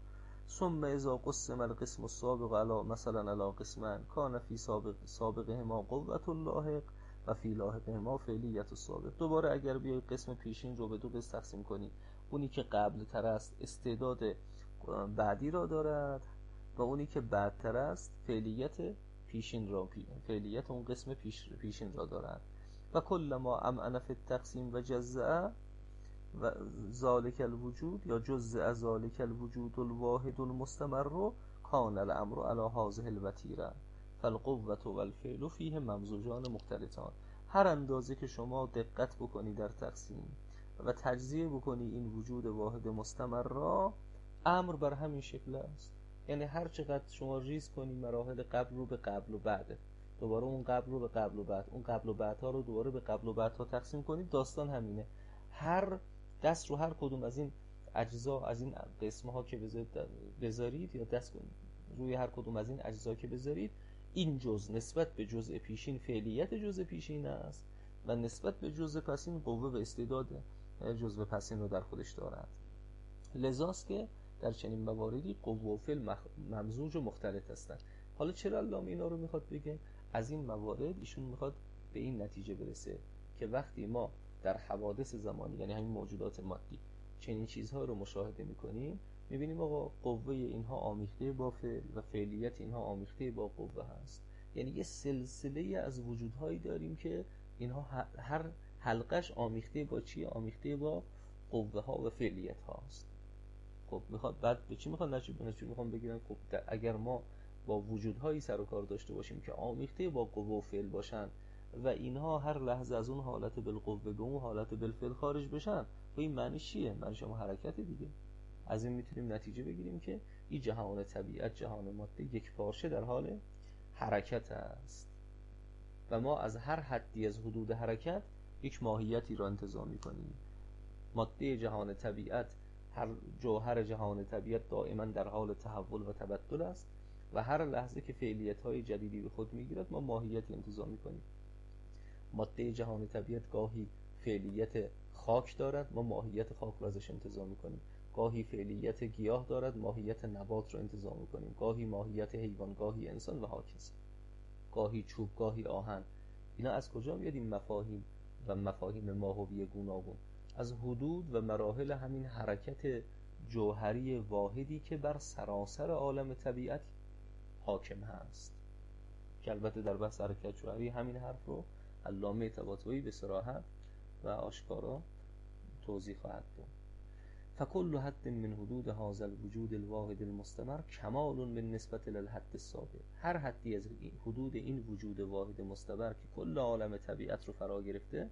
ثم اذا قسم القسم السابق علی مثلا علی قسمان کان فی سابق سابقهما قوة اللاحق و فی لاحقهما فعلیت السابق. دوباره اگر بیای قسم پیشین رو به دو قسم تقسیم کنی، اونی که قبل تر است استعداد بعدی را دارد و اونی که بعدتر است فعلیت پیشین را فعلیت اون قسم پیش پیشین را دارد. و کل ما امعن فی التقسیم و جزء و ذالک الوجود یا جزء ذالک الوجود الواحد المستمر رو کان الامر علی هذه الوتیره فالقوة والفعل فیه ممزوجان مختلطان. هر اندازه که شما دقت بکنی در تقسیم و تجزیه بکنی این وجود واحد مستمر را، امر بر همین شکل است. یعنی هر چقدر شما ریز کنی مراحل قبل رو به قبل و بعد، دوباره اون قبل رو به قبل و بعد، اون قبل و بعدها رو دوباره به قبل و بعدها تقسیم کنید. داستان همینه. هر دست رو هر کدوم از این اجزا، از این قسمه ها که بذارید یا دست روی هر کدوم از این اجزا که بذارید، این جزء نسبت به جزء پیشین فعلیت جزء پیشین است و نسبت به جزء پسین قوه و استعداد جزء پسین رو در خودش دارد. لذاست که در چنین مواردی قوه و فعل ممزوج و مختلط هستند. حالا چرا علامه اینا رو میخواد بگه؟ از این موارد ایشون میخواد به این نتیجه برسه که وقتی ما در حوادث زمانی، یعنی همین موجودات مادی، چنین چیزها رو مشاهده میکنیم، میبینیم آقا قوه اینها آمیخته با فعل و فعلیت اینها آمیخته با قوه هست. یعنی یه سلسله از وجودهایی داریم که اینها هر حلقش آمیخته با چی؟ آمیخته با قوه ها و فعلیت هاست. خب میخواد بعد به چی میخواد نتیجه بنشون میخوام بگیرن خب اگر ما با وجودهایی سر و کار داشته باشیم که آمیخته با قوه و فعل باشن و اینها هر لحظه از اون حالت بالقوه به اون حالت بالفعل خارج بشن، خب این معنی چیه؟ معنی شما حرکت دیگه. از این میتونیم نتیجه بگیریم که این جهان طبیعت، جهان ماده، یک پارچه در حال حرکت است و ما از هر حدی از حدود حرکت یک ماهیتی را انتزاع میکنیم. ماده جهان طبیعت، هر جوهر جهان طبیعت دائما در حال تحول و تبدل است و هر لحظه که فعلیت‌های جدیدی به خود میگیرد ما ماهیتی انتزاع میکنیم. ماده جهان طبیعت گاهی فعلیت خاک دارد، ما ماهیت خاک رو ازش انتزاع میکنیم. گاهی فعلیت گیاه دارد، ماهیت نبات رو انتزاع میکنیم. گاهی ماهیت حیوان، گاهی انسان و هاکذا. گاهی چوب، گاهی آهن. اینا از کجا میاد این مفاهیم و مفاهیم ماهوی گوناگون؟ از حدود و مراحل همین حرکت جوهری واحدی که بر سراسر عالم طبیعت حاکم هست، که البته در بحث حرکت جوهری همین حرف رو علامه طباطبایی به صراحت و آشکارا توضیح خواهد داد. فکل حد من حدود هذا الوجود الواحد المستمر کمال بالنسبه للحد السابق. هر حدی از حدود این وجود واحد مستمر که کل عالم طبیعت رو فرا گرفته،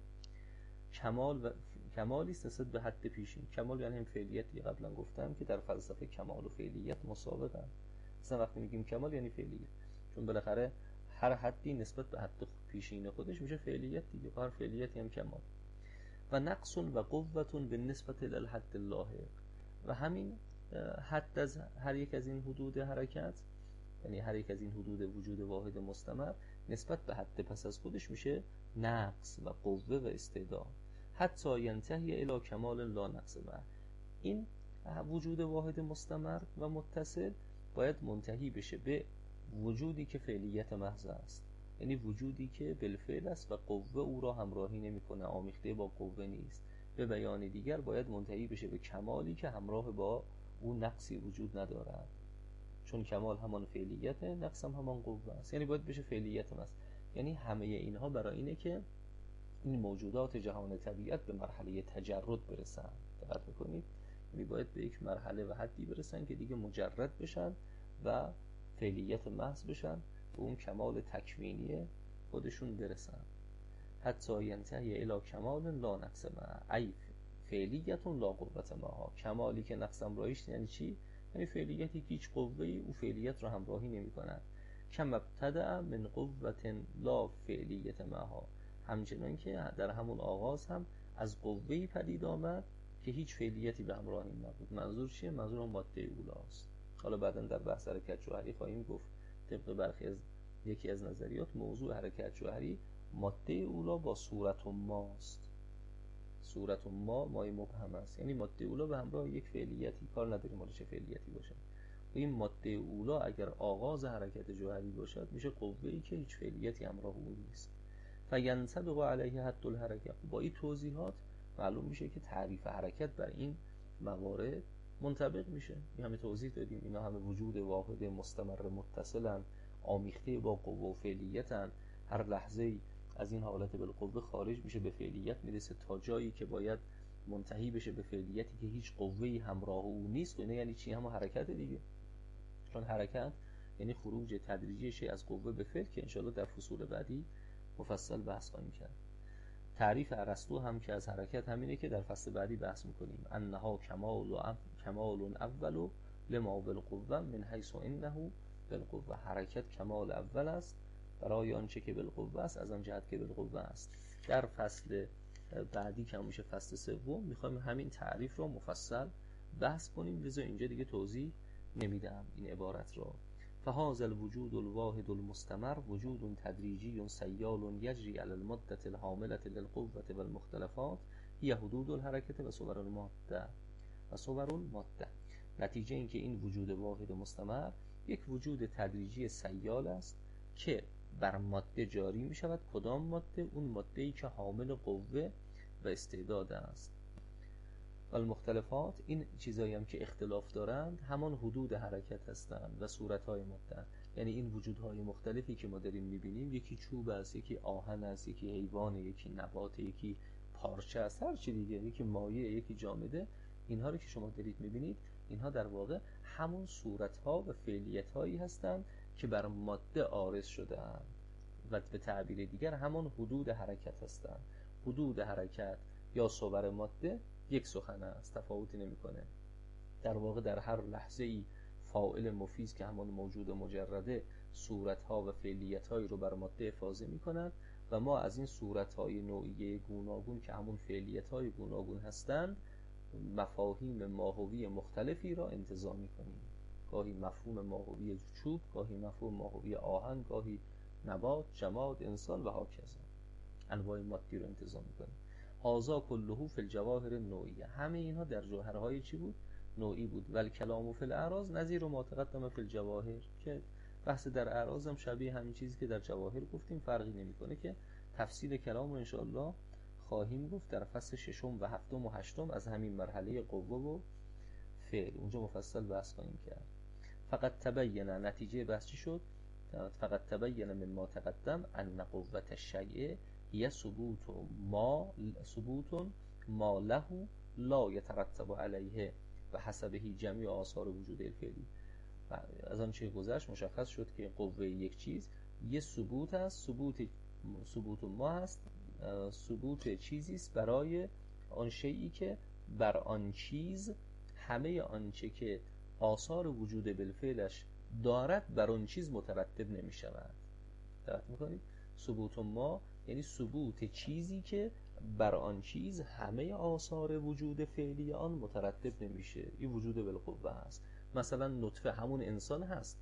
کمال و کمالی است نسبت به حد پیشین. کمال یعنی هم فعلیتی، قبلا گفتم که در فلسفه کمال و فعلیت مساوی‌اند. مثلا وقتی میگیم کمال یعنی فعلیت، چون بالاخره هر حدی نسبت به حد پیشین خودش میشه فعلیت دیگه، هر فعلیتی هم کمال. و نقص و قوة بالنسبه للحد اللاحق. و همین حد از هر یک از این حدود حرکت، یعنی هر یک از این حدود وجود واحد مستمر نسبت به حد پس از خودش میشه نقص و قوه و استعداد. حتی ینتهی الی کمال لا نقص. و این وجود واحد مستمر و متصل باید منتهی بشه به وجودی که فعلیت محض است، یعنی وجودی که بالفعل است و قوه او را همراهی نمیکنه، آمیخته با قوه نیست. به بیان دیگر باید منتهی بشه به کمالی که همراه با اون نقصی وجود ندارد، چون کمال همان فعلیت، نقص هم همان قوه است. یعنی باید بشه فعلیت محض. یعنی همه اینها برای اینه که این موجودات جهان طبیعت به مرحله تجرد برسن. دقت میکنید؟ یعنی باید به یک مرحله و حدی برسن که دیگه مجرد بشن و فعلیت محض بشن، به اون کمال تکوینی خودشون برسن. حتی ینتهی الی کمال لا نقص معه ای فعلیت لا قوة معها. کمالی که نقص همراهیش یعنی چی؟ یعنی فعلیتی که هیچ قوه‌ای او فعلیت را همراهی نمی‌کند. کم ابتدأ من قوة لا فعلیت معها. همچنان که در همون آغاز هم از قوه‌ای پدید آمد که هیچ فعلیتی به همراه این نبود. منظور چیه؟ منظور ماده اولاست. حالا بعداً در بحث حرکت جوهری خواهیم گفت طبق برخی از یکی از نظریات موضوع حرکت جوهری ماده اولا با صورت و ماست. صورت و ما مای مبهم است، یعنی ماده اولا به همراه یک فعلیتی، کار نداریم مال چه فعلیتی باشه. و این ماده اولا اگر آغاز حرکت جوهری باشد میشه قوه‌ای که هیچ فعلیتی همراه او نیست. فینطبق علیه حد الحرکت. با این توضیحات معلوم میشه که تعریف حرکت بر این موارد منطبق میشه. این همه توضیح دادیم، اینا همه وجود واحد مستمر متصلن، آمیخته با قوه و فعلیتن. هر لحظه از این حالت بالقوه خارج میشه، به فعلیت میرسه تا جایی که باید منتهی بشه به فعلیتی که هیچ قوه‌ای همراه او نیست. و یعنی چی؟ هم حرکت دیگه، چون حرکت یعنی خروج تدریجی شی از قوه به فعل که انشاءالله در فصول بعدی مفصل بحث خواهیم کرد. تعریف ارسطو هم که از حرکت همینه که در فصل بعدی بحث میکنیم. انها کمال و کمال اول لما بالقوه من حیث انه بالقوه. حرکت کمال اول است برای آنچه که بالقوه است از آن جهت که بالقوه است. در فصل بعدی که میشه فصل سوم میخوایم همین تعریف رو مفصل بحث کنیم، لذا اینجا دیگه توضیح نمیدم این عبارت رو. فهذا الوجود الواحد المستمر وجود تدریجی سیال یجری علی المدة الحاملة للقوة والمختلفات هي حدود الحرکت و صور الماده و صور الماده. نتیجه این که این وجود واحد مستمر یک وجود تدریجی سیال است که بر ماده جاری می شود. کدام ماده؟ اون ماده ای که حامل قوه و استعداد است. و المختلفات، این چیزایی هم که اختلاف دارند همان حدود حرکت هستند و صورتهای ماده. یعنی این وجودهای مختلفی که ما داریم میبینیم، یکی چوب است، یکی آهن است، یکی حیوان، یکی نبات، یکی پارچه است، هر چی دیگه، یکی مایع، یکی جامده، اینها رو که شما دارید میبینید اینها در واقع همون صورتها و فعلیتهایی هستند که بر ماده عارض شده اند و به تعبیر دیگر همان حدود حرکت هستند. حدود حرکت یا صور ماده یک سخن است، تفاوتی نمیکنه. در واقع در هر لحظه ای فاعل مفیز که همان موجود مجرده صورتها و فعلیتهایی رو بر ماده افاضه میکنند و ما از این صورتهای نوعیه گوناگون که همون فعلیتهای گوناگون هستند مفاهیم ماهوی مختلفی را انتزاع میکنیم. گاهی مفهوم ماهوی چوب، گاهی مفهوم ماهوی آهن، گاهی نبات، جماد، انسان و هاکذا انواع مادی رو انتزاع میکنیم. هازا کلهو فی الجواهر النوعیه، همه اینها در جوهرهای چی بود؟ نوعی بود. ول کلام فی الاعراض نظیر ما تقدم فی الجواهر، که بحث در اعراض هم شبیه همین چیزی که در جواهر گفتیم، فرقی نمیکنه که تفصیل کلام رو ان شاء الله خواهیم گفت در فصل ششم و هفتم و هشتم از همین مرحله قوه و فعل، اونجا مفصل بحث خواهیم کرد. فقط تبین، نتیجه بحث چی شد؟ فقط تبین من ما تقدم ان قوة الشیء هي ثبوت ما ثبوت ما له لا يترتب علیه و حسبه جمیع آثار وجود الفعلی. از آن چه گذشت مشخص شد که قوه یک چیز یه ثبوت است، ثبوت ثبوت ما هست، ثبوت چیزی است برای آن شیئی که بر آن چیز همه آنچه که آثار وجود بالفعلش دارد بر آن چیز مترتب نمی شود. دقت میکنید؟ ثبوت ما یعنی ثبوت چیزی که بر آن چیز همه آثار وجود فعلی آن مترتب نمیشه. این وجود بالقوه است. مثلا نطفه همون انسان هست،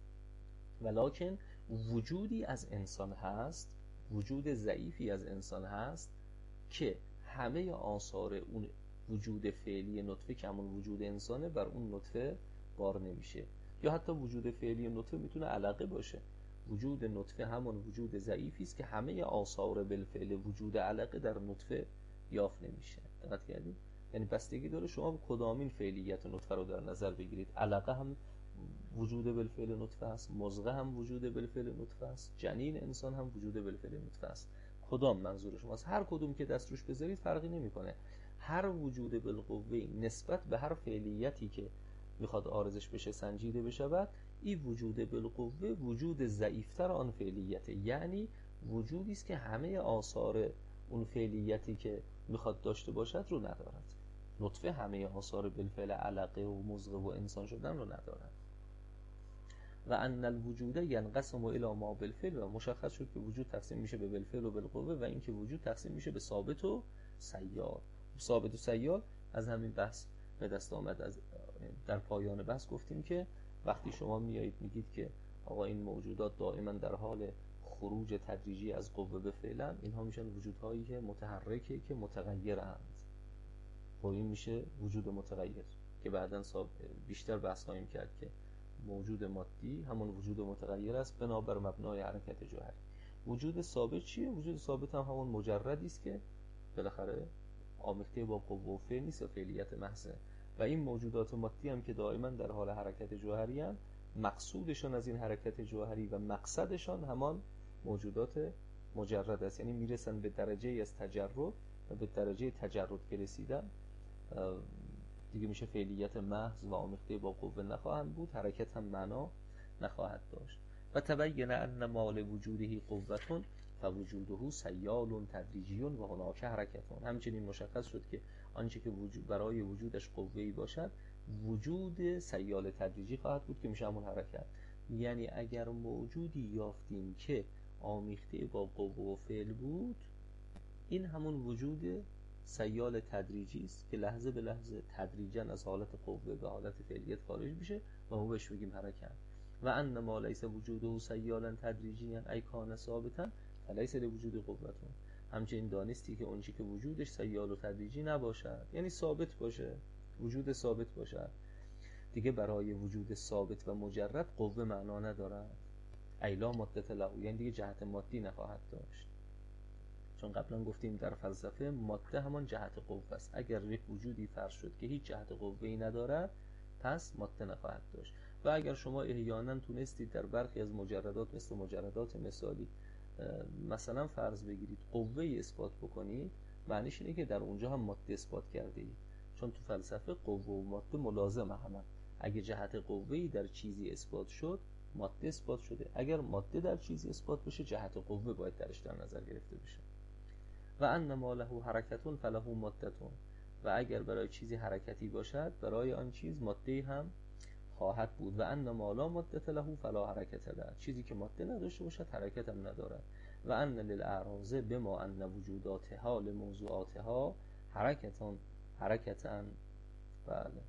ولکن وجودی از انسان هست، وجود ضعیفی از انسان هست که همه آثار اون وجود فعلی نطفه که همون وجود انسانه بر اون نطفه بار نمیشه. یا حتی وجود فعلی نطفه میتونه علقه باشه. وجود نطفه همون وجود ضعیفی است که همه آثار بالفعل وجود علقه در نطفه یافت نمیشه. دقت کردید؟ یعنی بستگی داره شما کدامین فعلیت نطفه رو در نظر بگیرید. علقه هم وجود بالفعل نطفه است، مضغه هم وجود بالفعل نطفه است، جنین انسان هم وجود بالفعل نطفه است. کدام منظور شماست؟ هر کدوم که دست روش بذارید فرقی نمیکنه. هر وجود بالقوه نسبت به هر فعلیتی که میخواد عارضش بشه سنجیده بشود، این وجود بالقوه وجود ضعیفتر آن فعلیته، یعنی وجودی است که همه آثار اون فعلیتی که میخواد داشته باشد رو ندارد. نطفه همه آثار بالفعل علقه و مضغه و انسان شدن رو ندارد. و ان الوجود ینقسم الی ما بالفعل، و مشخص شد که وجود تقسیم میشه به بالفعل و بالقوه و اینکه وجود تقسیم میشه به ثابت و سیال. ثابت و سیال از همین بحث به دست آمد. از در پایان بحث گفتیم که وقتی شما میایید میگید که آقا این موجودات دائما در حال خروج تدریجی از قوه به فعلن، اینها میشن وجودهایی که متحرکه که متغیرند. خب این میشه وجود متغیر که بعداً بیشتر بحث خواهیم کرد که موجود مادی همون وجود متغیر است بنابر مبنای حرکت جوهری. وجود ثابت چیه؟ وجود ثابت هم همون مجردی است که بالاخره آمیخته با قوه و فعل نیست، فعلیت محضه. و این موجودات مادی هم که دائما در حال حرکت جوهری هستند، مقصودشان از این حرکت جوهری و مقصدشان همان موجودات مجرد است. یعنی میرسن به درجه از تجرد و به درجه تجرد که رسیدن دیگه میشه فعلیت محض و آمیخته با قوه نخواهند بود، حرکت هم معنا نخواهد داشت. و تبین ان مال وجوده قوتون فوجوده سیال تدریجی و هناک حرکتون. همچنین مشخص شد که آنچه که وجود برای وجودش قوه‌ای باشد وجود سیال تدریجی خواهد بود که میشه همون حرکت. یعنی اگر موجودی یافتیم که آمیخته با قوه و فعل بود، این همون وجود سیال تدریجی است که لحظه به لحظه تدریجا از حالت قوه به حالت فعلیت خارج میشه و ما بهش میگیم حرکت. و ان ما لیس وجوده سیالا تدریجیا ای کان ثابتا فلیس لوجود قوتون. همچنین دانستی که اون چیزی که وجودش سیال و تدریجی نباشد، یعنی ثابت باشه، وجود ثابت باشد، دیگه برای وجود ثابت و مجرد قوه معنا ندارد. ایلا مادة له، یعنی دیگه جهت مادی نخواهد داشت. چون قبلا گفتیم در فلسفه ماده همان جهت قوه است. اگر یک وجودی فرض شد که هیچ جهت قوه‌ای ندارد، پس ماده نخواهد داشت. و اگر شما احیانا تونستید در برخی از مجردات مثل مجردات مثالی مثلا فرض بگیرید قوه اثبات بکنید، معنیش اینه که در اونجا هم ماده اثبات کرده اید. چون تو فلسفه قوه و ماده ملازمه همن. اگه جهت قوه‌ای در چیزی اثبات شد، ماده اثبات شده. اگر ماده در چیزی اثبات بشه، جهت قوه باید درش در نظر گرفته بشه. و ان ما له حرکتون فله مادتون، و اگر برای چیزی حرکتی باشد، برای آن چیز ماده هم خواهد بود. و ان ما لا مادة له فلا حرکت له، چیزی که ماده نداشته باشد حرکت هم ندارد. و ان للاعراض بما ان وجوداتها لموضوعاتها حرکتان حرکتن بله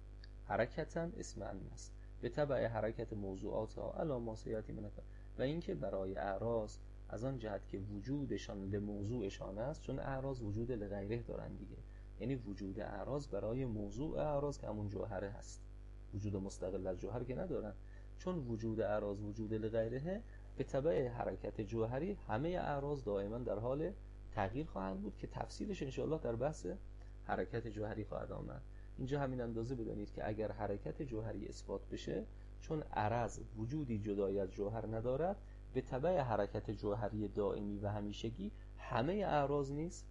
حرکتن اسم ان است به تبع حرکت موضوعاتها علی ما سیاتی من. و اینکه برای اعراض از آن جهت که وجودشان لموضوعشان است، چون اعراض وجود لغیره دارن دیگه، یعنی وجود اعراض برای موضوع اعراض که همون جوهره هست، وجود مستقل از جوهر که ندارن. چون وجود اعراض وجود لغیره، به تبع حرکت جوهری همه اعراض دائما در حال تغییر خواهند بود که تفصیلش انشاءالله در بحث حرکت جوهری خواهد آمد. اینجا همین اندازه بدانید که اگر حرکت جوهری اثبات بشه، چون عرض وجودی جدای از جوهر ندارد، به تبع حرکت جوهری دائمی و همیشگی همه اعراض نیز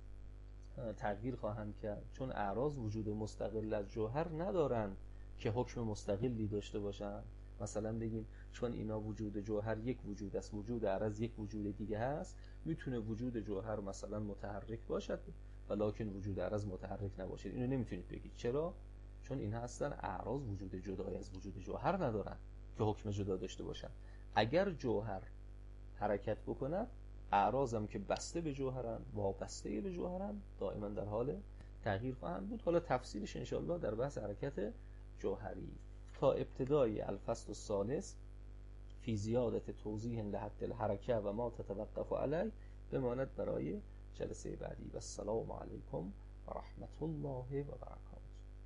تغییر خواهند کرد. چون اعراض وجود مستقل از جوهر ندارند که حکم مستقلی داشته باشند. مثلا بگیم چون اینا وجود جوهر یک وجود است، وجود عرض یک وجود دیگه هست، میتونه وجود جوهر مثلا متحرک باشد ولکن وجود عرض متحرک نباشد. اینو نمیتونید بگید. چرا؟ چون این هستن اعراض وجود جدای از وجود جوهر ندارن که حکم جدا داشته باشن. اگر جوهر حرکت بکند، اعراض هم که بسته به جوهرن، وابسته به جوهرن، دائما در حال تغییر خواهند بود. حالا تفصیلش انشاءالله در بحث حرکت جوهری. تا ابتدای الفصل الثالث فی زیادت توضیح لحد الحرکه و ما تتوقف علی بماند برای جلسه بعدی. و السلام علیکم و رحمت الله و برکاته.